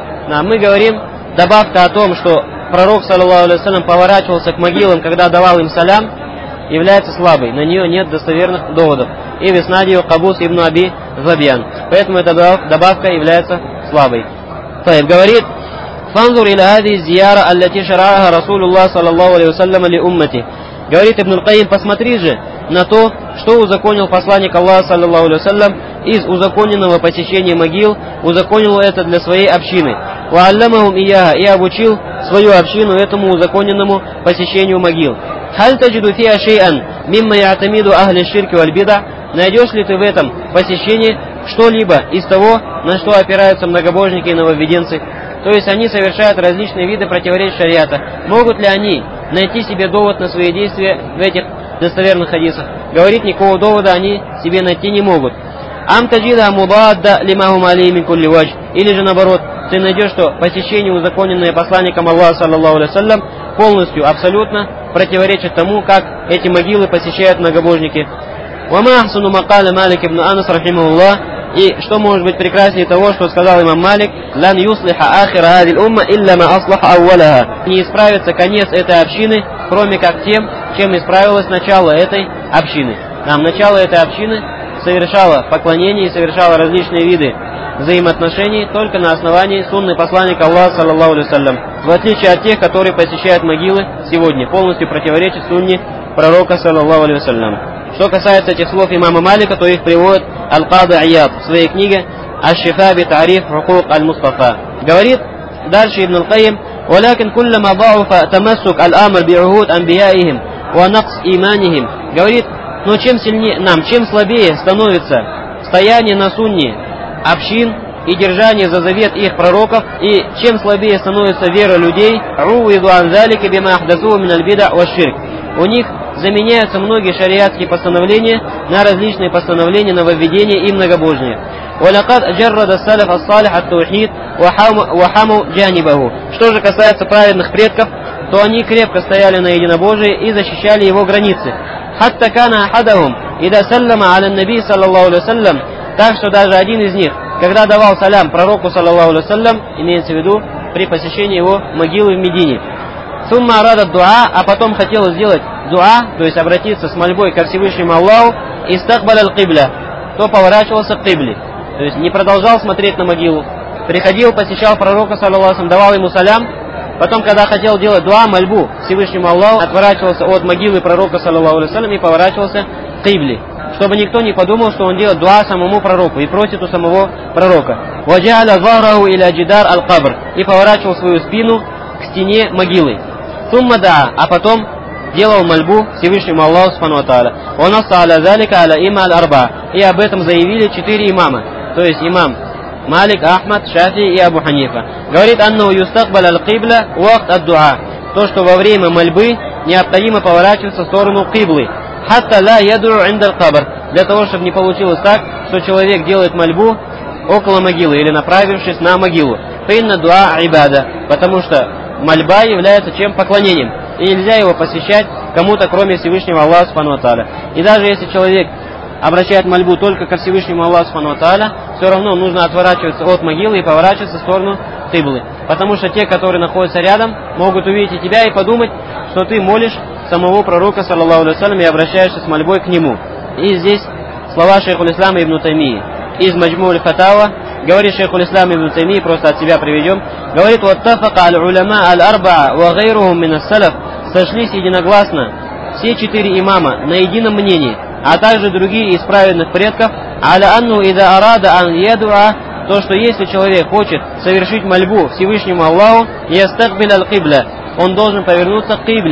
А мы говорим, добавка о том, что пророк, саллаллаху алейхи вассалям, поворачивался к могилам, когда давал им салям, является слабой. На нее нет достоверных доводов. И в иснаде ее Кабус ибн Аби Забьян. Поэтому эта добавка является слабой. Таиб говорит: «Фанзур иля хади зияра аллати шараха Расулуллах саллаллаху алейхи вассалям ли уммати». Говорит Ибн Аль-Каим: посмотри же на то, что узаконил посланник Аллаха саллаллаху алейхи вассалям из узаконенного посещения могил, узаконил это для своей общины. Ва аллямахум ияха, и обучил свою общину этому узаконенному посещению могил. Халь таджиду фиа шей'ан мимма я'тамиду ахли ширки валь бида. Найдешь ли ты в этом посещении что-либо из того, на что опираются многобожники и нововведенцы? То есть они совершают различные виды противоречий шариата. Могут ли они найти себе довод на свои действия в этих достоверных хадисах? Говорит, никакого довода они себе найти не могут. Ам таджида мубадда лимахум алейхи мин кулли вадж. Или же наоборот, ты найдешь, что посещение, узаконенное посланником Аллаха саллаллаху алейхи вассалям, полностью, абсолютно противоречит тому, как эти могилы посещают многобожники. Вама ахсану макаля Малик ибн Анас рахимахуллах. И что может быть прекраснее того, что сказал имам Малик: «Лан юслиха ахира хадил умма илля ма аслаха аввалаха». Не исправится конец этой общины, кроме как тем, чем исправилось начало этой общины. Нам начало этой общины совершало поклонение и совершало различные виды взаимоотношений только на основании сунны посланника Аллаха саллаллаху алейхи вассалям, в отличие от тех, которые посещают могилы сегодня, полностью противоречит сунне пророка саллаллаху алейхи вассалям. Что касается этих слов имама Малика, то их приводит Аль-Кади Ияд в своей книге «Аш-Шифа би тариф хукук аль-Мустафа». Говорит дальше Ибн Аль-Каим: «Валякин куллама да'уфа тамассук аль-амр би'ухуд анбияихим ва накс иманихим». Говорит, но чем сильнее нам, чем слабее становится стояние на сунне общин и держание за завет их пророков, и чем слабее становится вера людей, руиду ан залика бима ахдасу мин аль-бида ва ширк. У них заменяются многие шариатские постановления на различные постановления нововведения и многобожия. وَلَقَدْ جَرَّدَ السَّلَفَ الصَّالِحَ التَّوْحِيدَ وَحَمُوا جَانِبَهُ. Что же касается праведных предков, то они крепко стояли на единобожии и защищали его границы. حَتَّى كَانَ أَحَدَهُمْ إِذَا سَلَّمَ عَلَى النَّبِيِّ صلى الله عليه وسلم. Так что даже один из них, когда давал салям пророку саллаллаху алейхи вассалям, имеется в виду при посещении его могилы в Медине, сумма арада дуа, а потом хотел сделать дуа, то есть обратиться с мольбой ко Всевышнему Аллаху, истакбаль аль-кибля, то поворачивался к кибле, то есть не продолжал смотреть на могилу. Приходил, посещал пророка, саллаллаху алейхи вассалям, давал ему салям, потом, когда хотел делать дуа, мольбу Всевышнему Аллаху, отворачивался от могилы пророка, саллаллаху алейхи вассалям, и поворачивался к кибле, чтобы никто не подумал, что он делает дуа самому пророку и просит у самого пророка. Ваджа'аля захраху иля джидар аль-кабр, и поворачивал свою спину к стене могилы. Сумма да, а потом делал мольбу Всевышнему Аллаху субхану ва тааля. Он аса'аля залика аля има аль-арба. И об этом заявили четыре имама, то есть имам Малик, Ахмад, Шафи и Абу Ханифа. Говорит: анну юстакбаль аль-кибля вахт ад-дуа. То, что во время мольбы необходимо поворачиваться в сторону киблы. Хатта ла яду инда аль-кабр. Для того, чтобы не получилось так, что человек делает мольбу около могилы или направившись на могилу. Финна дуа ибада. Потому что мольба является чем? Поклонением. И нельзя его посвящать кому-то, кроме Всевышнего Аллаха субхану ва тааля. И даже если человек обращает мольбу только ко Всевышнему Аллаху субхану ва тааля, все равно нужно отворачиваться от могилы и поворачиваться в сторону киблы. Потому что те, которые находятся рядом, могут увидеть и тебя и подумать, что ты молишь самого пророка, саллаллаху алейхи вассалям, и обращаешься с мольбой к нему. И здесь слова шейхуль ислама ибн Таймии из Маджму аль-Фатава. Говорит шейхуль ислам ибн Таймии, просто от себя приведем. Говорит: «Ваттафака аль-уляма аль-арбаа ва гайрухум мин ас-салаф». Сошлись единогласно все четыре имама на едином мнении, а также другие из праведных предков, аля анну ида арада ан ядуа, то, что если человек хочет совершить мольбу Всевышнему Аллаху, ястакбиль аль-кибля, он должен повернуться к кибле.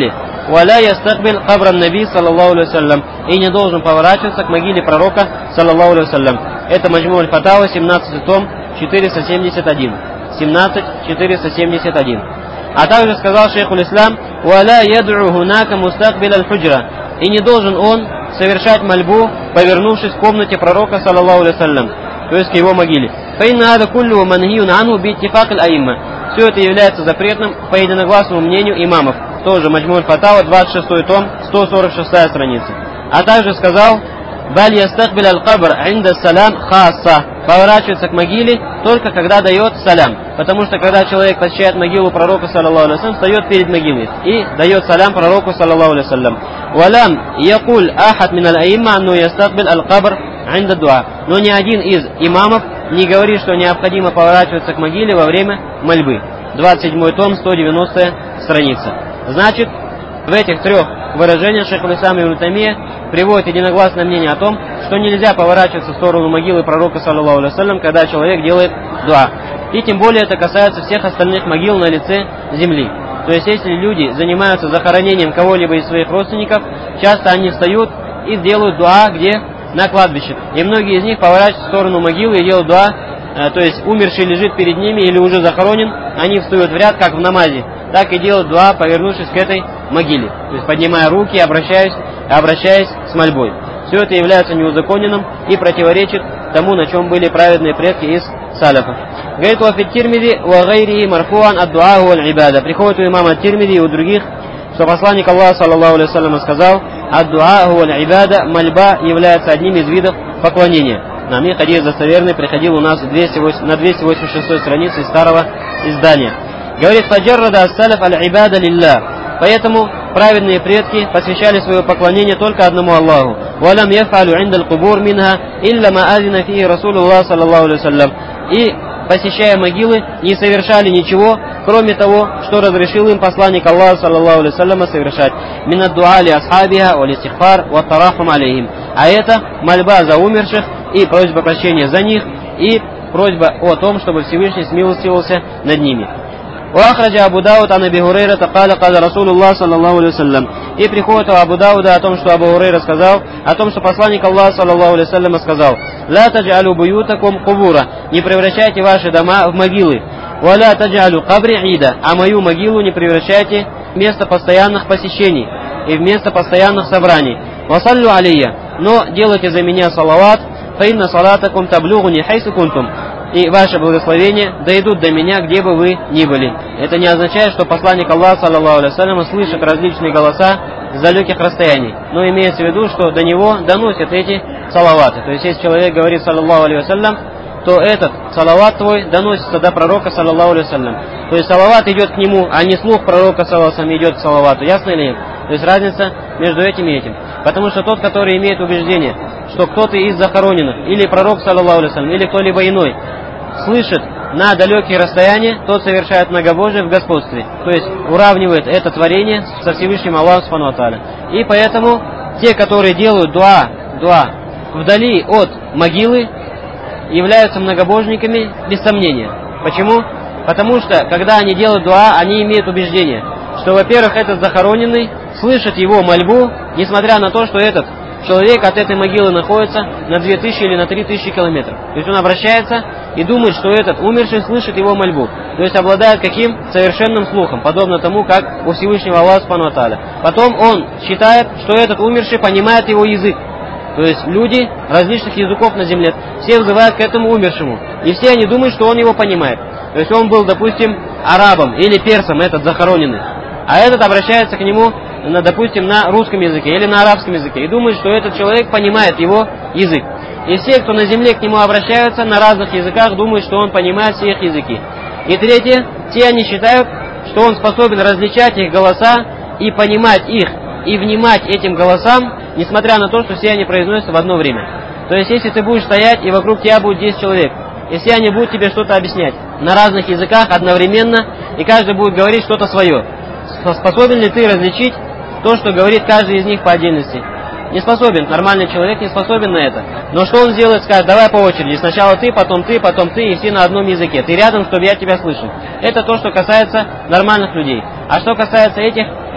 «Валя ястакбиль кабран наби, саллаллаху алейхи вассалям». И не должен поворачиваться к могиле пророка, саллаллаху алейхи вассалям. Это Маджму аль-Фатава, семнадцатый том, четыреста семьдесят один. семнадцать четыреста семьдесят один. А также сказал шейхуль ислам: «Валя яд'у хунака мустакбиль аль-худжра». И не должен он совершать мольбу, повернувшись к комнате пророка, саллаллаху алейхи вассалям, то есть к его могиле. «Фаинна ада куллу манхиюн анху биттифак аль-аимма». Все это является запретным по единогласному мнению имамов. Тоже Маджму аль-Фатава, двадцать шестой том, сто сорок шестая страница. А также сказал: «Баль ястакбиль аль-кабр инда салям хасса». Поворачивается к могиле только когда дает салям. Потому что когда человек посещает могилу пророка, саллаллаху алейхи вассалям, встает перед могилой и дает салям пророку, саллаллаху алейхи вассалям. «Валям якуль ахад мин аль-аимма анну ястакбиль аль-кабр инда дуа». Но ни один из имамов не говорит, что необходимо поворачиваться к могиле во время мольбы. двадцать седьмой том, сто девяностая страница. Значит, в этих трех выражениях шейхуль ислам ибн Таймия приводит единогласное мнение о том, что нельзя поворачиваться в сторону могилы пророка, саллаллаху алейхи вассалям, когда человек делает дуа. И тем более это касается всех остальных могил на лице земли. То есть, если люди занимаются захоронением кого-либо из своих родственников, часто они встают и делают дуа, где на кладбище. И многие из них поворачиваются в сторону могилы и делают дуа, э, то есть умерший лежит перед ними или уже захоронен, они встают в ряд, как в намазе, так и делают дуа, повернувшись к этой могиле, то есть поднимая руки, обращаясь, обращаясь с мольбой. Все это является неузаконенным и противоречит тому, на чем были праведные предки из салафов. Говорит: «Ва фит Тирмизи ва гайрихи марфуан ад-дуа ва аль-ибада». Приходит у имама Тирмизи и у других, что посланник Аллаха, саллаллаху алейхи вассалям, сказал: «Ад-дуа ва аль-ибада», мольба является одним из видов поклонения. Нам и хадис достоверный приходил у нас на двести восемьдесят шестой странице из старого издания. Говорит: «Фаджаррада ас-салаф аль-ибада лилля». Поэтому праведные предки посвящали свое поклонение только одному Аллаху. «Валам яфалю индаль кубур минха илля ма азина фихи Расулуллах, саллаллаху алейхи вассалям». И, посещая могилы, не совершали ничего, кроме того, что разрешил им посланник Аллаха, саллаллаху алейхи вассалям, совершать. «Минад дуа ли асхабиха, вал истихфар, ва тарахум алейхим». А это мольба за умерших и просьба прощения за них, и просьба о том, чтобы Всевышний смилостивился над ними. وأخرج أبو داود عن أبي هريرة قال قال رسول الله صلى الله عليه وسلم. И приходит у Абу Дауда о том, что Абу Хурайра сказал, о том, что посланник Аллаха, саллаллаху алейхи вассалям, сказал: «Ла таджалю буютакум кубура». Не превращайте ваши дома в могилы. «Валя таджалю кабри ида». А мою могилу не превращайте в место постоянных посещений и в место постоянных собраний. «Васаллю алейя». Но делайте за меня салават. «Фаинна салатакум таблюгуни хайсу кунтум». И ваши благословения дойдут до меня, где бы вы ни были. Это не означает, что посланник Аллаха, саллаллаху алейхи вассалям, слышит различные голоса с далеких расстояний. Но имеется в виду, что до него доносят эти салаваты. То есть, если человек говорит, саллаллаху алейхи вассалям, то этот салават твой доносится до пророка, саллаллаху алейхи вассалям. То есть, салават идет к нему, а не слух пророка, саллаллаху алейхи вассалям, идет к салавату. Ясно или нет? То есть, разница между этим и этим. Потому что тот, который имеет убеждение, что кто-то из захороненных, или пророк, саллаллаху алейхи вассалям, или кто-либо иной, слышит на далекие расстояния, тот совершает многобожие в господстве. То есть уравнивает это творение со Всевышним Аллахом субхану ва тааля. И поэтому те, которые делают дуа, дуа вдали от могилы, являются многобожниками без сомнения. Почему? Потому что, когда они делают дуа, они имеют убеждение, что, во-первых, этот захороненный слышит его мольбу, несмотря на то, что этот человек от этой могилы находится на две тысячи или на три тысячи километров. То есть он обращается и думает, что этот умерший слышит его мольбу. То есть обладает каким? Совершенным слухом, подобно тому, как у Всевышнего Аллаха субхану ва тааля. Потом он считает, что этот умерший понимает его язык. То есть люди различных языков на земле, все взывают к этому умершему. И все они думают, что он его понимает. То есть он был, допустим, арабом или персом, этот захороненный. А этот обращается к нему, на, допустим, на русском языке или на арабском языке. И думает, что этот человек понимает его язык. И все, кто на земле к нему обращаются на разных языках, думают, что он понимает все их языки. И третье, те они считают, что он способен различать их голоса и понимать их, и внимать этим голосам, несмотря на то, что все они произносятся в одно время. То есть, если ты будешь стоять, и вокруг тебя будет десять человек, и все они будут тебе что-то объяснять на разных языках одновременно, и каждый будет говорить что-то свое, способен ли ты различить то, что говорит каждый из них по отдельности? Не способен. Нормальный человек не способен на это. Но что он сделает? Скажет: давай по очереди. Сначала ты, потом ты, потом ты, и все на одном языке. Ты рядом, чтобы я тебя слышал. Это то, что касается нормальных людей. А что касается этих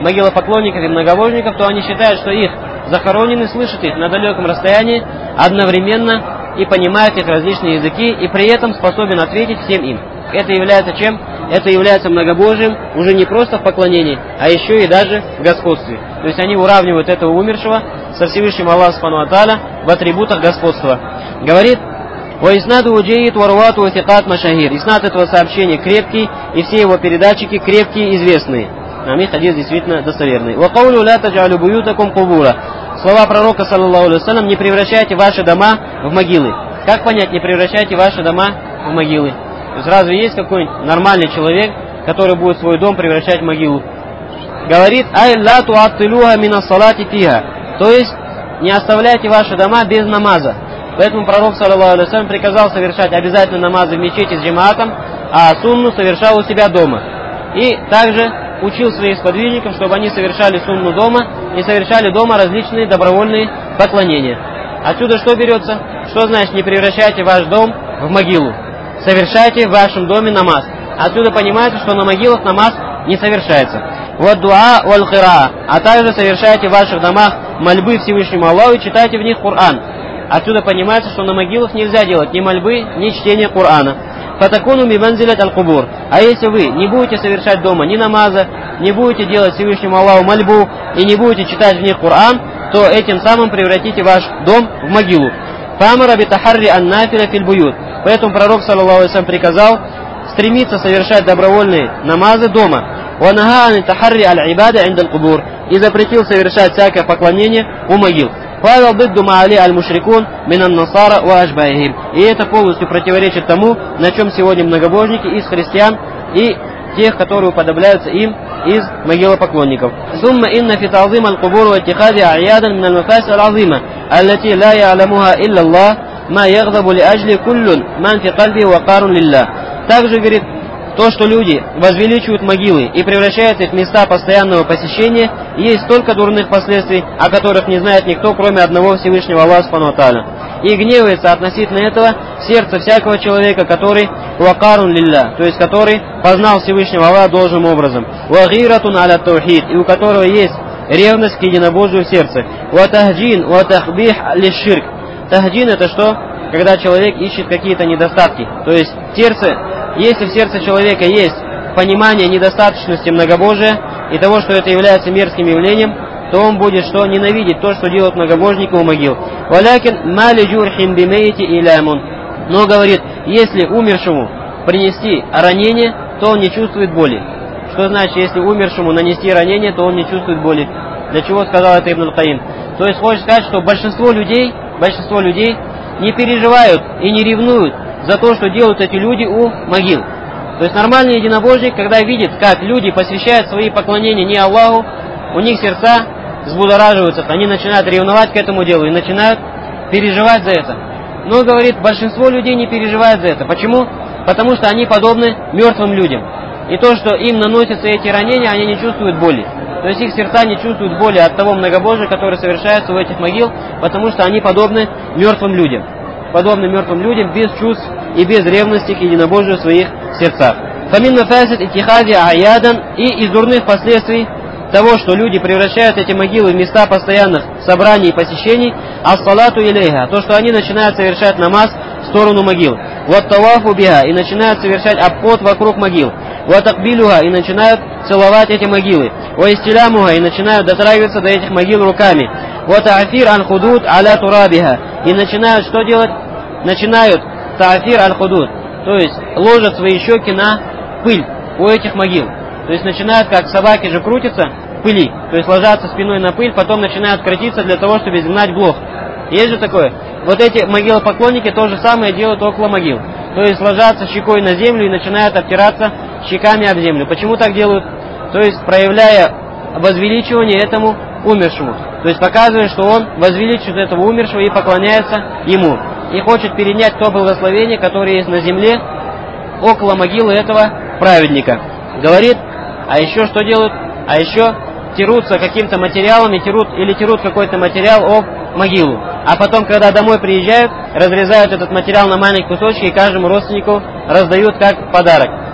могилопоклонников и многобожников, то они считают, что их захороненный слышит их на далеком расстоянии одновременно и понимает их различные языки, и при этом способен ответить всем им. Это является чем? Это является многобожием уже не просто в поклонении, а еще и даже в господстве. То есть они уравнивают этого умершего со Всевышним Аллахом Субхану ва Тааля в атрибутах господства. Говорит: «Ваиснаду уджеит варуату ватикат машахир». Иснад этого сообщения крепкий, и все его передатчики крепкие, известные. А ми хадис действительно достоверный. «Вакаулю ля таджалю буютакум кубура». Слова пророка, саллаллаху алейхи вассалям: «Не превращайте ваши дома в могилы». Как понять, не превращайте ваши дома в могилы? То есть разве есть какой-нибудь нормальный человек, который будет свой дом превращать в могилу? Говорит: «Ай ла туаттилуха мина салати фиха». То есть не оставляйте ваши дома без намаза. Поэтому пророк, саллаллаху алейхи вассалям, приказал совершать обязательно намазы в мечети с джамаатом, а сунну совершал у себя дома. И также учил своих сподвижников, чтобы они совершали сунну дома и совершали дома различные добровольные поклонения. Отсюда что берется? Что значит не превращайте ваш дом в могилу? Совершайте в вашем доме намаз. Отсюда понимаете, что на могилах намаз не совершается. Вот дуа валь кираа. А также совершайте в ваших домах мольбы Всевышнему Аллаху и читайте в них Коран. Отсюда понимается, что на могилах нельзя делать ни мольбы, ни чтения Корана. Фатакуну мибанзилят аль-кубур. А если вы не будете совершать дома ни намаза, не будете делать Всевышнему Аллаху мольбу и не будете читать в них Коран, то этим самым превратите ваш дом в могилу. Фамара битахарри ан-нафиля фил буют. Поэтому пророк, саллаллаху алейхи вассалям, приказал стремиться совершать добровольные намазы дома. Ванаха ан тахарри аль-ибада инда аль-кубур. И запретил совершать всякое поклонение у могил. И это полностью противоречит тому, на чем сегодня многобожники из христиан и тех, которые уподобляются им из могилопоклонников. Сумма инна фи та'зим аль-кубур ва иттихади а'ядан мин аль-мафасид аль-азима, аллати ла я'ламуха илля Аллах, ма ягдабу ли ажли куллун ман фи кальби вакарун лилlah. Также, говорит, то, что люди возвеличивают могилы и превращают их в места постоянного посещения, есть столько дурных последствий, о которых не знает никто, кроме одного Всевышнего Аллаха Субхану ва Тааля. И гневается относительно этого сердце всякого человека, который вакарун лилlah, то есть который познал Всевышнего Аллаха должным образом. Вагиратун аля таухид, и у которого есть ревность к единобожию в сердце. Ватахджин ватахбих лиширк. Тахджин — это что? Когда человек ищет какие-то недостатки. То есть сердце, если в сердце человека есть понимание недостаточности многобожия и того, что это является мерзким явлением, то он будет что? Ненавидеть то, что делают многобожники у могил. Валякин мали джурхин бимейти илямун. Но, говорит, если умершему принести ранение, то он не чувствует боли. Что значит, если умершему нанести ранение, то он не чувствует боли? Для чего сказал это Ибн аль-Каим? То есть хочет сказать, что большинство людей, большинство людей не переживают и не ревнуют за то, что делают эти люди у могил. То есть нормальный единобожник, когда видит, как люди посвящают свои поклонения не Аллаху, у них сердца взбудораживаются, они начинают ревновать к этому делу и начинают переживать за это. Но, говорит, большинство людей не переживает за это. Почему? Потому что они подобны мертвым людям. И то, что им наносятся эти ранения, они не чувствуют боли. То есть их сердца не чувствуют боли от того многобожия, которое совершается у этих могил, потому что они подобны мертвым людям. Подобны мертвым людям без чувств и без ревности к единобожию в своих сердцах. Фамин мафасид иттихади аядан, и из дурных последствий того, что люди превращают эти могилы в места постоянных собраний и посещений, ас-салату илейха, то, что они начинают совершать намаз в сторону могил, ват-тавафу биха, и начинают совершать обход вокруг могил, ват-акбилюха, и начинают целовать эти могилы, ва-истилямуха, и начинают дотрагиваться до этих могил руками, ват-таафир ан-худуд аля турабиха, и начинают что делать? Начинают таафир ан-худуд, то есть ложат свои щеки на пыль у этих могил. То есть начинают, как собаки же крутятся в пыли, то есть ложатся спиной на пыль, потом начинают крутиться для того, чтобы изгнать блох. Есть же такое? Вот эти могилопоклонники то же самое делают около могил. То есть ложатся щекой на землю и начинают обтираться щеками об землю. Почему так делают? То есть проявляя возвеличивание этому умершему. То есть показывая, что он возвеличивает этого умершего и поклоняется ему. И хочет перенять то благословение, которое есть на земле около могилы этого праведника. Говорит, а еще что делают? А еще терутся каким-то материалом и терут, или терут какой-то материал об могилу. А потом, когда домой приезжают, разрезают этот материал на маленькие кусочки и каждому родственнику раздают как подарок.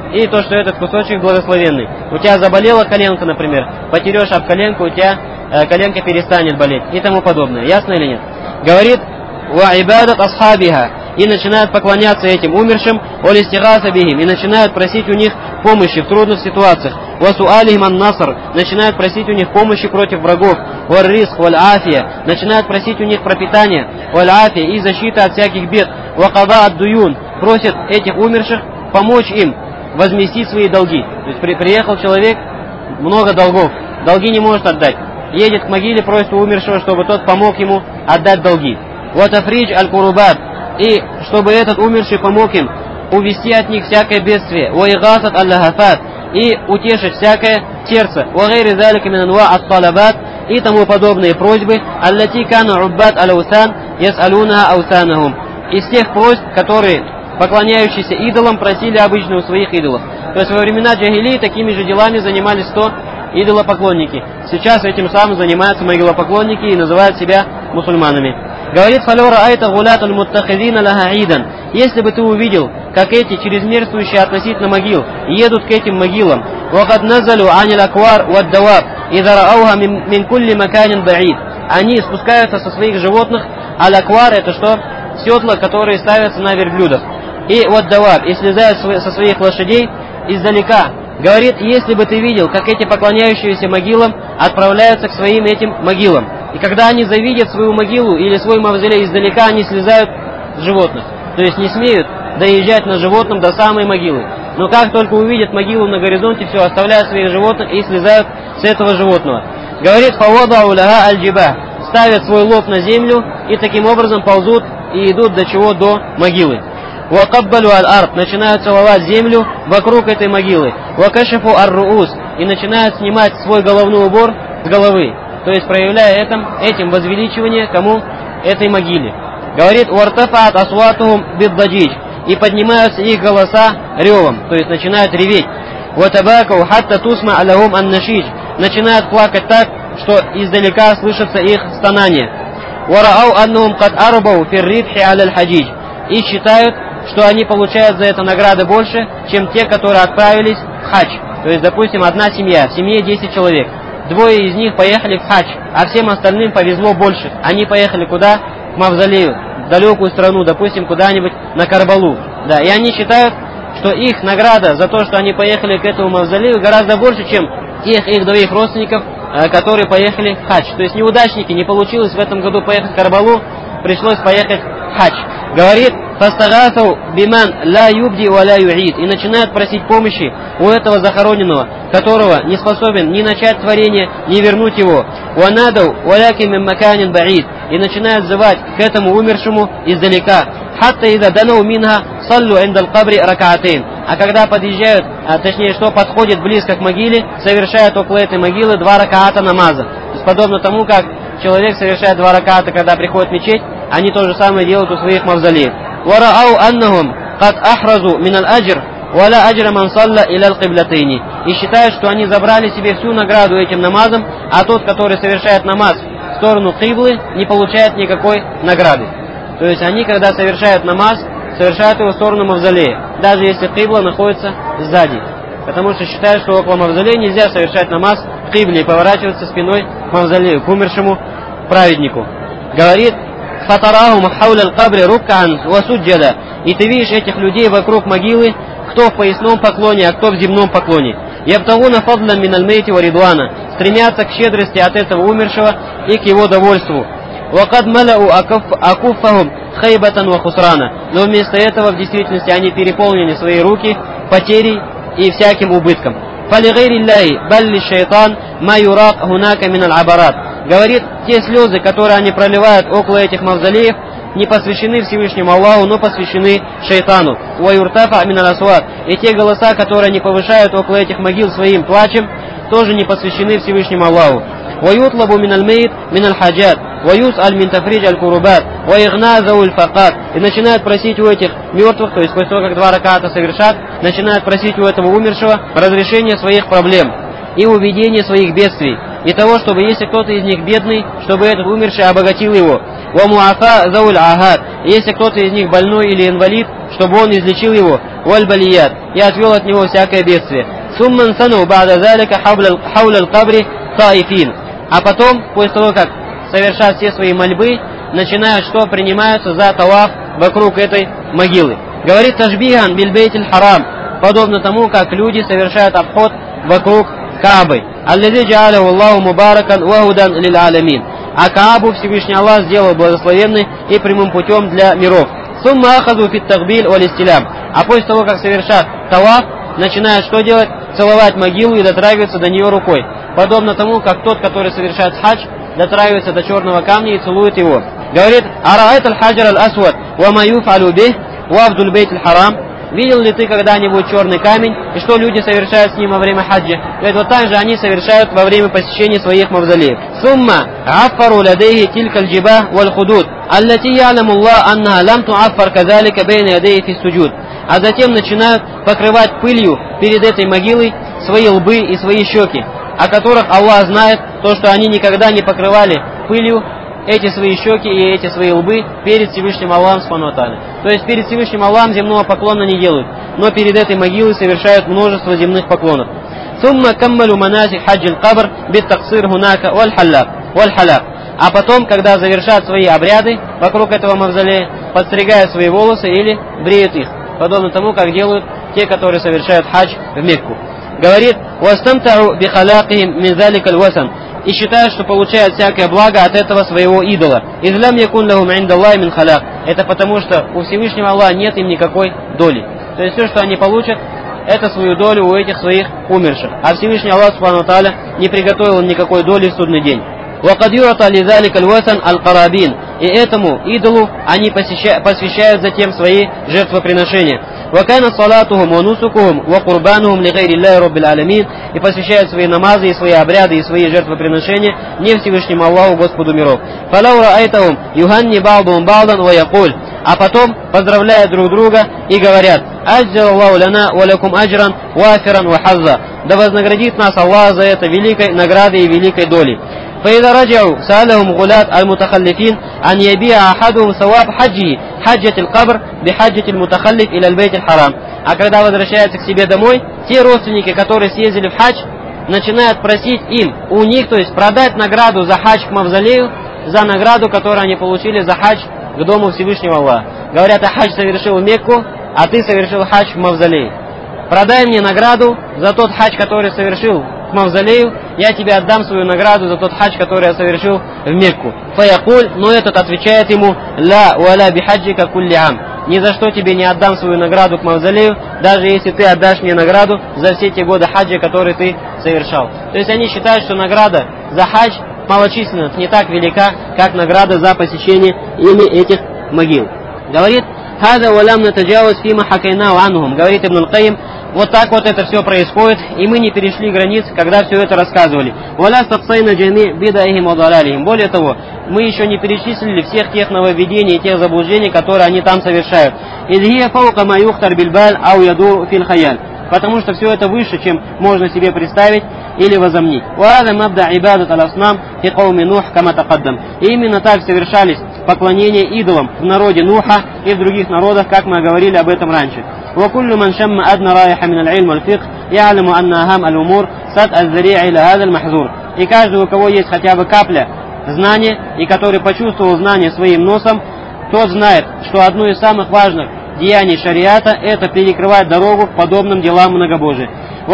и то, что этот кусочек благословенный. У тебя заболела коленка, например, потерешь об коленку, у тебя э, коленка перестанет болеть и тому подобное. Ясно или нет? Говорит, «Ва ибадат асхабиха», и начинают поклоняться этим умершим, «Олистигаса бихим», и начинают просить у них помощи в трудных ситуациях, «Ва суалихим ан-наср», начинают просить у них помощи против врагов, «Ва риск валь афия», начинают просить у них пропитание, «Валь афия», и защита от всяких бед, «Ва када ад-дуюн», просят этих умерших помочь им возместить свои долги. То есть при, приехал человек, много долгов, долги не может отдать. Едет к могиле, просит у умершего, чтобы тот помог ему отдать долги. Вот афридж аль-курубат, и чтобы этот умерший помог им увести от них всякое бедствие. Уайгасат аль-лахафат, и утешить всякое сердце. Уагайри залика мин анва ат-талабат, и тому подобные просьбы. Аллати кану уббат аль-аусан ясалуна аусанахум, из тех просьб, которые поклоняющиеся идолам просили обычно у своих идолов. То есть во времена джахилии такими же делами занимались кто? Идолопоклонники. Сейчас этим самым занимаются могилопоклонники и называют себя мусульманами. Говорит, фалюра айта гулятуль муттахидина лаха идан. Если бы ты увидел, как эти чрезмерствующие относительно могил едут к этим могилам, вахад назалю анил аквар ваддаваб ида раауха мин кулли маканин баид, они спускаются со своих животных, аль-аквар это что? Седла, которые ставятся на верблюдах, и ваддаваб, и слезают со своих лошадей издалека. Говорит, если бы ты видел, как эти поклоняющиеся могилам отправляются к своим этим могилам, и когда они завидят свою могилу или свой мавзолей издалека, они слезают с животных. То есть не смеют доезжать на животном до самой могилы. Но как только увидят могилу на горизонте, все, оставляют своих животных и слезают с этого животного. Говорит, фавадау лаха аль-джиба, ставят свой лоб на землю и таким образом ползут и идут до чего? До могилы. Вакаббалю аль-ард, начинают целовать землю вокруг этой могилы. Вакашифу ар-руус, и начинают снимать свой головной убор с головы. То есть проявляя этим, этим возвеличивание кому? Этой могиле. Говорит, уартафаат асватухум биддаджидж, и поднимаются их голоса ревом, то есть начинают реветь. Ватабакау хатта тусма алахум ан-нашидж, начинают плакать так, что издалека слышится их стонание. Вараау аннахум кад арбау фир-рибхи аль-хаджидж, и считают, что они получают за это награды больше, чем те, которые отправились в хадж. То есть, допустим, одна семья, в семье десять человек. Двое из них поехали в хадж, а всем остальным повезло больше. Они поехали куда? К мавзолею, в далекую страну, допустим, куда-нибудь на Карбалу. Да, и они считают, что их награда за то, что они поехали к этому мавзолею, гораздо больше, чем тех их двоих родственников, которые поехали в хадж. То есть неудачники, не получилось в этом году поехать в Карбалу, пришлось поехать в хадж. Говорит, фастагату биман ла юбди ва ла юид, и начинают просить помощи у этого захороненного, которого не способен ни начать творение, ни вернуть его. Ванадау валяки мин маканин баид, и начинают звать к этому умершему издалека. Хатта ида данау минха саллу индал кабри ракаатейн, а когда подъезжают, а точнее что подходит близко к могиле, совершают около этой могилы два ракаата намаза. То есть подобно тому, как человек совершает два ракаата, когда приходит в мечеть, они то же самое делают у своих мавзолеев. وَرَأَوْا أَنَّهُمْ قَدْ أَحْرَزُوا مِنَ الْأَجْرِ وَلَا أَجْرَ مَنْ صَلَّى إِلَى الْقِبْلَتَيْنِ, и считают, что они забрали себе всю награду этим намазом, а тот, который совершает намаз в сторону киблы, не получает никакой награды. То есть они, когда совершают намаз, совершают его в сторону мавзолея, даже если кибла находится сзади. Потому что считают, что около мавзолея нельзя совершать намаз в кибле и поворачиваться спиной к мавзолею, к умершему праведнику. Говорит, фатарахум хауля аль-кабри руккан ва суджада, и ты видишь этих людей вокруг могилы, кто в поясном поклоне, а кто в земном поклоне. Ябтагуна фадла мин аль-мейти ва ридвана, стремятся к щедрости от этого умершего и к его довольству. Вакад малау акуффахум хайбатан ва хусрана, но вместо этого в действительности они переполнили свои руки потерей и всяким убытком. Фалигайриллахи балли шайтан ма юрак хунака мин аль-абарат. Говорит, те слезы, которые они проливают около этих мавзолеев, не посвящены Всевышнему Аллаху, но посвящены шайтану. Уаюртафа мин аль-асват. И те голоса, которые они повышают около этих могил своим плачем, тоже не посвящены Всевышнему Аллаху. Ваютлабу мин аль-мейт мин аль-хаджат, ваюс'аль мин тафридж аль-курубат, ваигна зауль факат. И начинают просить у этих мертвых, то есть после того, как два раката совершат, начинают просить у этого умершего разрешения своих проблем и уведения своих бедствий. И того, чтобы если кто-то из них бедный, чтобы этот умерший обогатил его. ва муафа зауль ахад. Если кто-то из них больной или инвалид, чтобы он излечил его, валь балият, и отвел от него всякое бедствие. Сумман сану ба'да залика хауля аль-кабри таифин. А потом, после того, как совершат все свои мольбы, начинают что? Принимаются за таваф вокруг этой могилы. Говорит ташбихан бильбейтиль харам, подобно тому, как люди совершают обход вокруг Каабы. Аллази джа'аляху Аллаху мубаракан ва худан лил аламин. А Каабу Всевышний Аллах сделал благословенной и прямым путем для миров. Сумма ахаду фит тагбиль валь истилям. А после того, как совершат таваф, начинают что делать? Целовать могилу и дотрагиваться до нее рукой. Подобно тому, как тот, который совершает хадж, дотрагивается до черного камня и целует его. Говорит, араайт аль-хаджар аль-асвад ва ма юфалю бих вафдуль бейт аль-харам. Видел ли ты когда-нибудь черный камень, и что люди совершают с ним во время хаджа? Говорит, вот так же они совершают во время посещения своих мавзолеев. Сумма аффару ладейхи тилька аль-джибах валь-худуд, аллати яляму Аллах анна лам туаффар казалика бейна ядейхи суджуд. А затем начинают покрывать пылью перед этой могилой свои лбы и свои щеки, о которых Аллах знает то, что они никогда не покрывали пылью эти свои щеки и эти свои лбы перед Всевышним Аллахом Субхану ва Тааля. То есть перед Всевышним Аллахом земного поклона не делают, но перед этой могилой совершают множество земных поклонов. Сумма каммалу манасик хаджил кабр бит таксир хунака валь халак. А потом, когда завершат свои обряды вокруг этого мавзолея, подстригают свои волосы или бреют их, подобно тому, как делают те, которые совершают хадж в Мекку. Говорит, «Вастамтау бихалякихим мин залика аль-васан», и считают, что получают всякое благо от этого своего идола. «Излям якун лахум индаллахи мин халяк». Это потому, что у Всевышнего Аллаха нет им никакой доли. То есть все, что они получат, это свою долю у этих своих умерших. А Всевышний Аллах Субхану ва Тааля не приготовил им никакой доли в судный день. وَقَدْ يُعْطَى لِذَلِكَ الْوَثَنَ الْقَرَابِينَ. И этому идолу они посвящают затем свои жертвоприношения. وَكَانَ صَلَاتُهُمْ وَنُسُكُهُمْ وَقُرْبَانُهُمْ لِغَيْرِ اللَّهِ رَبِّ الْعَالَمِينَ. И посвящают свои намазы, и свои обряды, и свои жертвоприношения не Всевышнему Аллаху, Господу миров. فَلَوْ رَأَيْتَهُمْ يُهَنِّ بَعْضُهُمْ بَعْضًا وَيَقُولُ. А потом поздравляют друг друга и говорят: «Аджал Аллаху лана ва лакум аджран вафиран ва хазза». Да вознаградит нас Аллах за это великой наградой и великой долей. فإذا رجعوا سألهم غلاة المتخلفين أن يبيع أحدهم ثواب حجه حجة القبر بحجة المتخلف إلى البيت الحرام. А когда возвращаются к себе домой, те родственники, которые съездили в хадж, начинают просить им, у них, то есть продать награду за хадж к мавзолею, за награду, которую они получили за хадж к дому Всевышнего Аллаха. Говорят, а хадж совершил в Мекку, а ты совершил хадж в мавзолее. Продай мне награду за тот хадж, который совершил к мавзолею, я тебе отдам свою награду за тот хадж, который я совершил в Мекку. Фаякуль, но этот отвечает ему: ла уаля бихаджика кулли ам. Ни за что тебе не отдам свою награду к мавзолею, даже если ты отдашь мне награду за все те годы хаджа, которые ты совершал. То есть они считают, что награда за хадж малочисленно не так велика, как награда за посещение ими этих могил. Говорит, «Хаза валям натаджауз фима хакайнау анхум». Говорит Ибн аль-Кайим, вот так вот это все происходит, и мы не перешли границ, когда все это рассказывали. «Валя статсайна джами бидаихим вадалалихим». Более того, мы еще не перечислили всех тех нововведений и тех заблуждений, которые они там совершают. «Идхия фаука ма юхтар бильбаль ау ядур фил хаяль». Потому что все это выше, чем можно себе представить или возомнить. И именно так совершались поклонения идолам в народе Нуха и в других народах, как мы говорили об этом раньше. И каждый, у кого есть хотя бы капля знания, и который почувствовал знание своим носом, тот знает, что одно из самых важных деяний шариата — это перекрывать дорогу к подобным делам многобожия.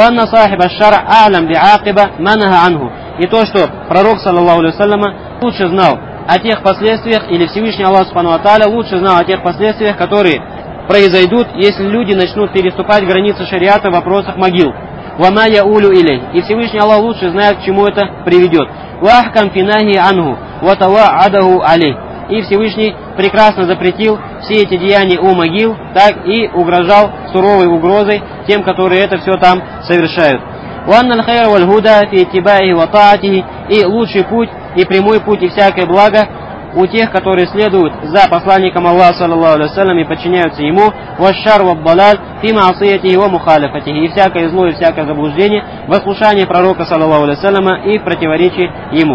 И то, что пророк, саллаллаху алейхи ва саллям, лучше знал о тех последствиях, или Всевышний Аллах Субхану ва Тааля лучше знал о тех последствиях, которые произойдут, если люди начнут переступать границы шариата в вопросах могил. وَمَا يَؤُولُ إِلَيْهِ. И Всевышний Аллах лучше знает, к чему это приведет. وَأَحْكَمْ فِي نَهْيِ عَنْهُ وَتَوَعَّدَهُ عَلَيْهِ. И Всевышний прекрасно запретил все эти деяния у могил, так и угрожал суровой угрозой тем, которые это все там совершают. وَأَنَّ الْخَيْرَ وَالْهُدَى فِي اتِّبَاعِهِ وَطَاعَتِهِ. И лучший путь, и прямой путь, и всякое благо у тех, которые следуют за посланником Аллаха, саллаллаху алейхи ва саллям, и подчиняются ему, وَالشَّرْ وَالضَّلَالِ فِي مَعْصِيَتِهِ وَمُخَالَفَتِهِ. И всякое зло, и всякое заблуждение в ослушании пророка, саллаллаху алейхи ва саллям, и в противоречии ему.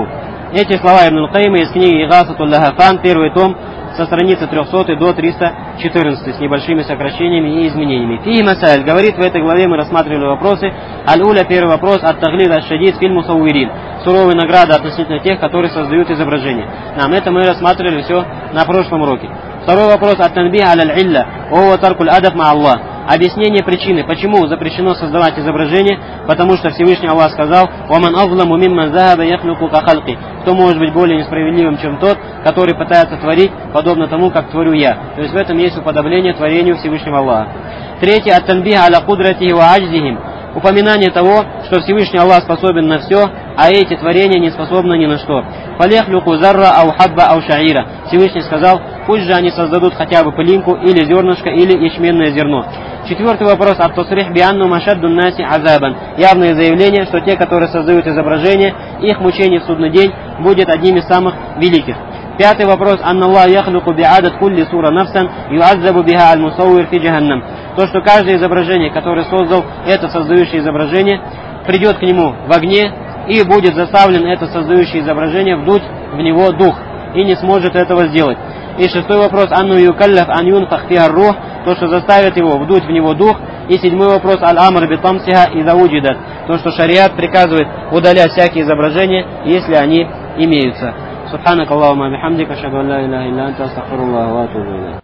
Эти слова Ибн аль-Каима из книги Игасатуль Лахафан, первый том, со страницы трехсот до триста четырнадцать, с небольшими сокращениями и изменениями. Фи масаль, говорит, в этой главе мы рассматривали вопросы. Аль-Уля, первый вопрос, ат-таглид аш-шадид фильм мусауирин. Суровые награды относительно тех, которые создают изображения. Нам это мы рассматривали все на прошлом уроке. Второй вопрос, ат-танбих аль-илля, ова таркуль адаб ма Аллах. Объяснение причины, почему запрещено создавать изображение, потому что Всевышний Аллах сказал: «Ваман азламу мимман захаба яхлуку ка халки». Кто может быть более несправедливым, чем тот, который пытается творить, подобно тому, как творю я. То есть в этом есть уподобление творению Всевышнего Аллаха. Третье, ат-танбих аля кудратихи ва аджзихим. Упоминание того, что Всевышний Аллах способен на все, а эти творения не способны ни на что. «Фалехлюку зарра ау хабба ау шаира». Всевышний сказал: пусть же они создадут хотя бы пылинку, или зернышко, или ячменное зерно. Четвертый вопрос, ат-тасрих бианну машаддун наси азабан. Явное заявление, что те, которые создают изображения, их мучение в судный день будет одним из самых великих. Пятый вопрос, анна Аллах яхлюку биадат кулли сура нафсан юаззабу биха аль-мусауир фи джаханнам. То, что каждое изображение, которое создал этот создающий изображение, придет к нему в огне, и будет заставлен это создающее изображение вдуть в него дух, и не сможет этого сделать. И шестой вопрос, анну юкалляф ан юнфах фиха рух, то, что заставит его вдуть в него дух. И седьмой вопрос, аль-амр битамсиха иза уджидат, то, что шариат приказывает удалять всякие изображения, если они имеются. Субханак Аллахумма бихамдика, ашхаду ан ла илляха илля анта, астагфируллаха ва атубу илейх.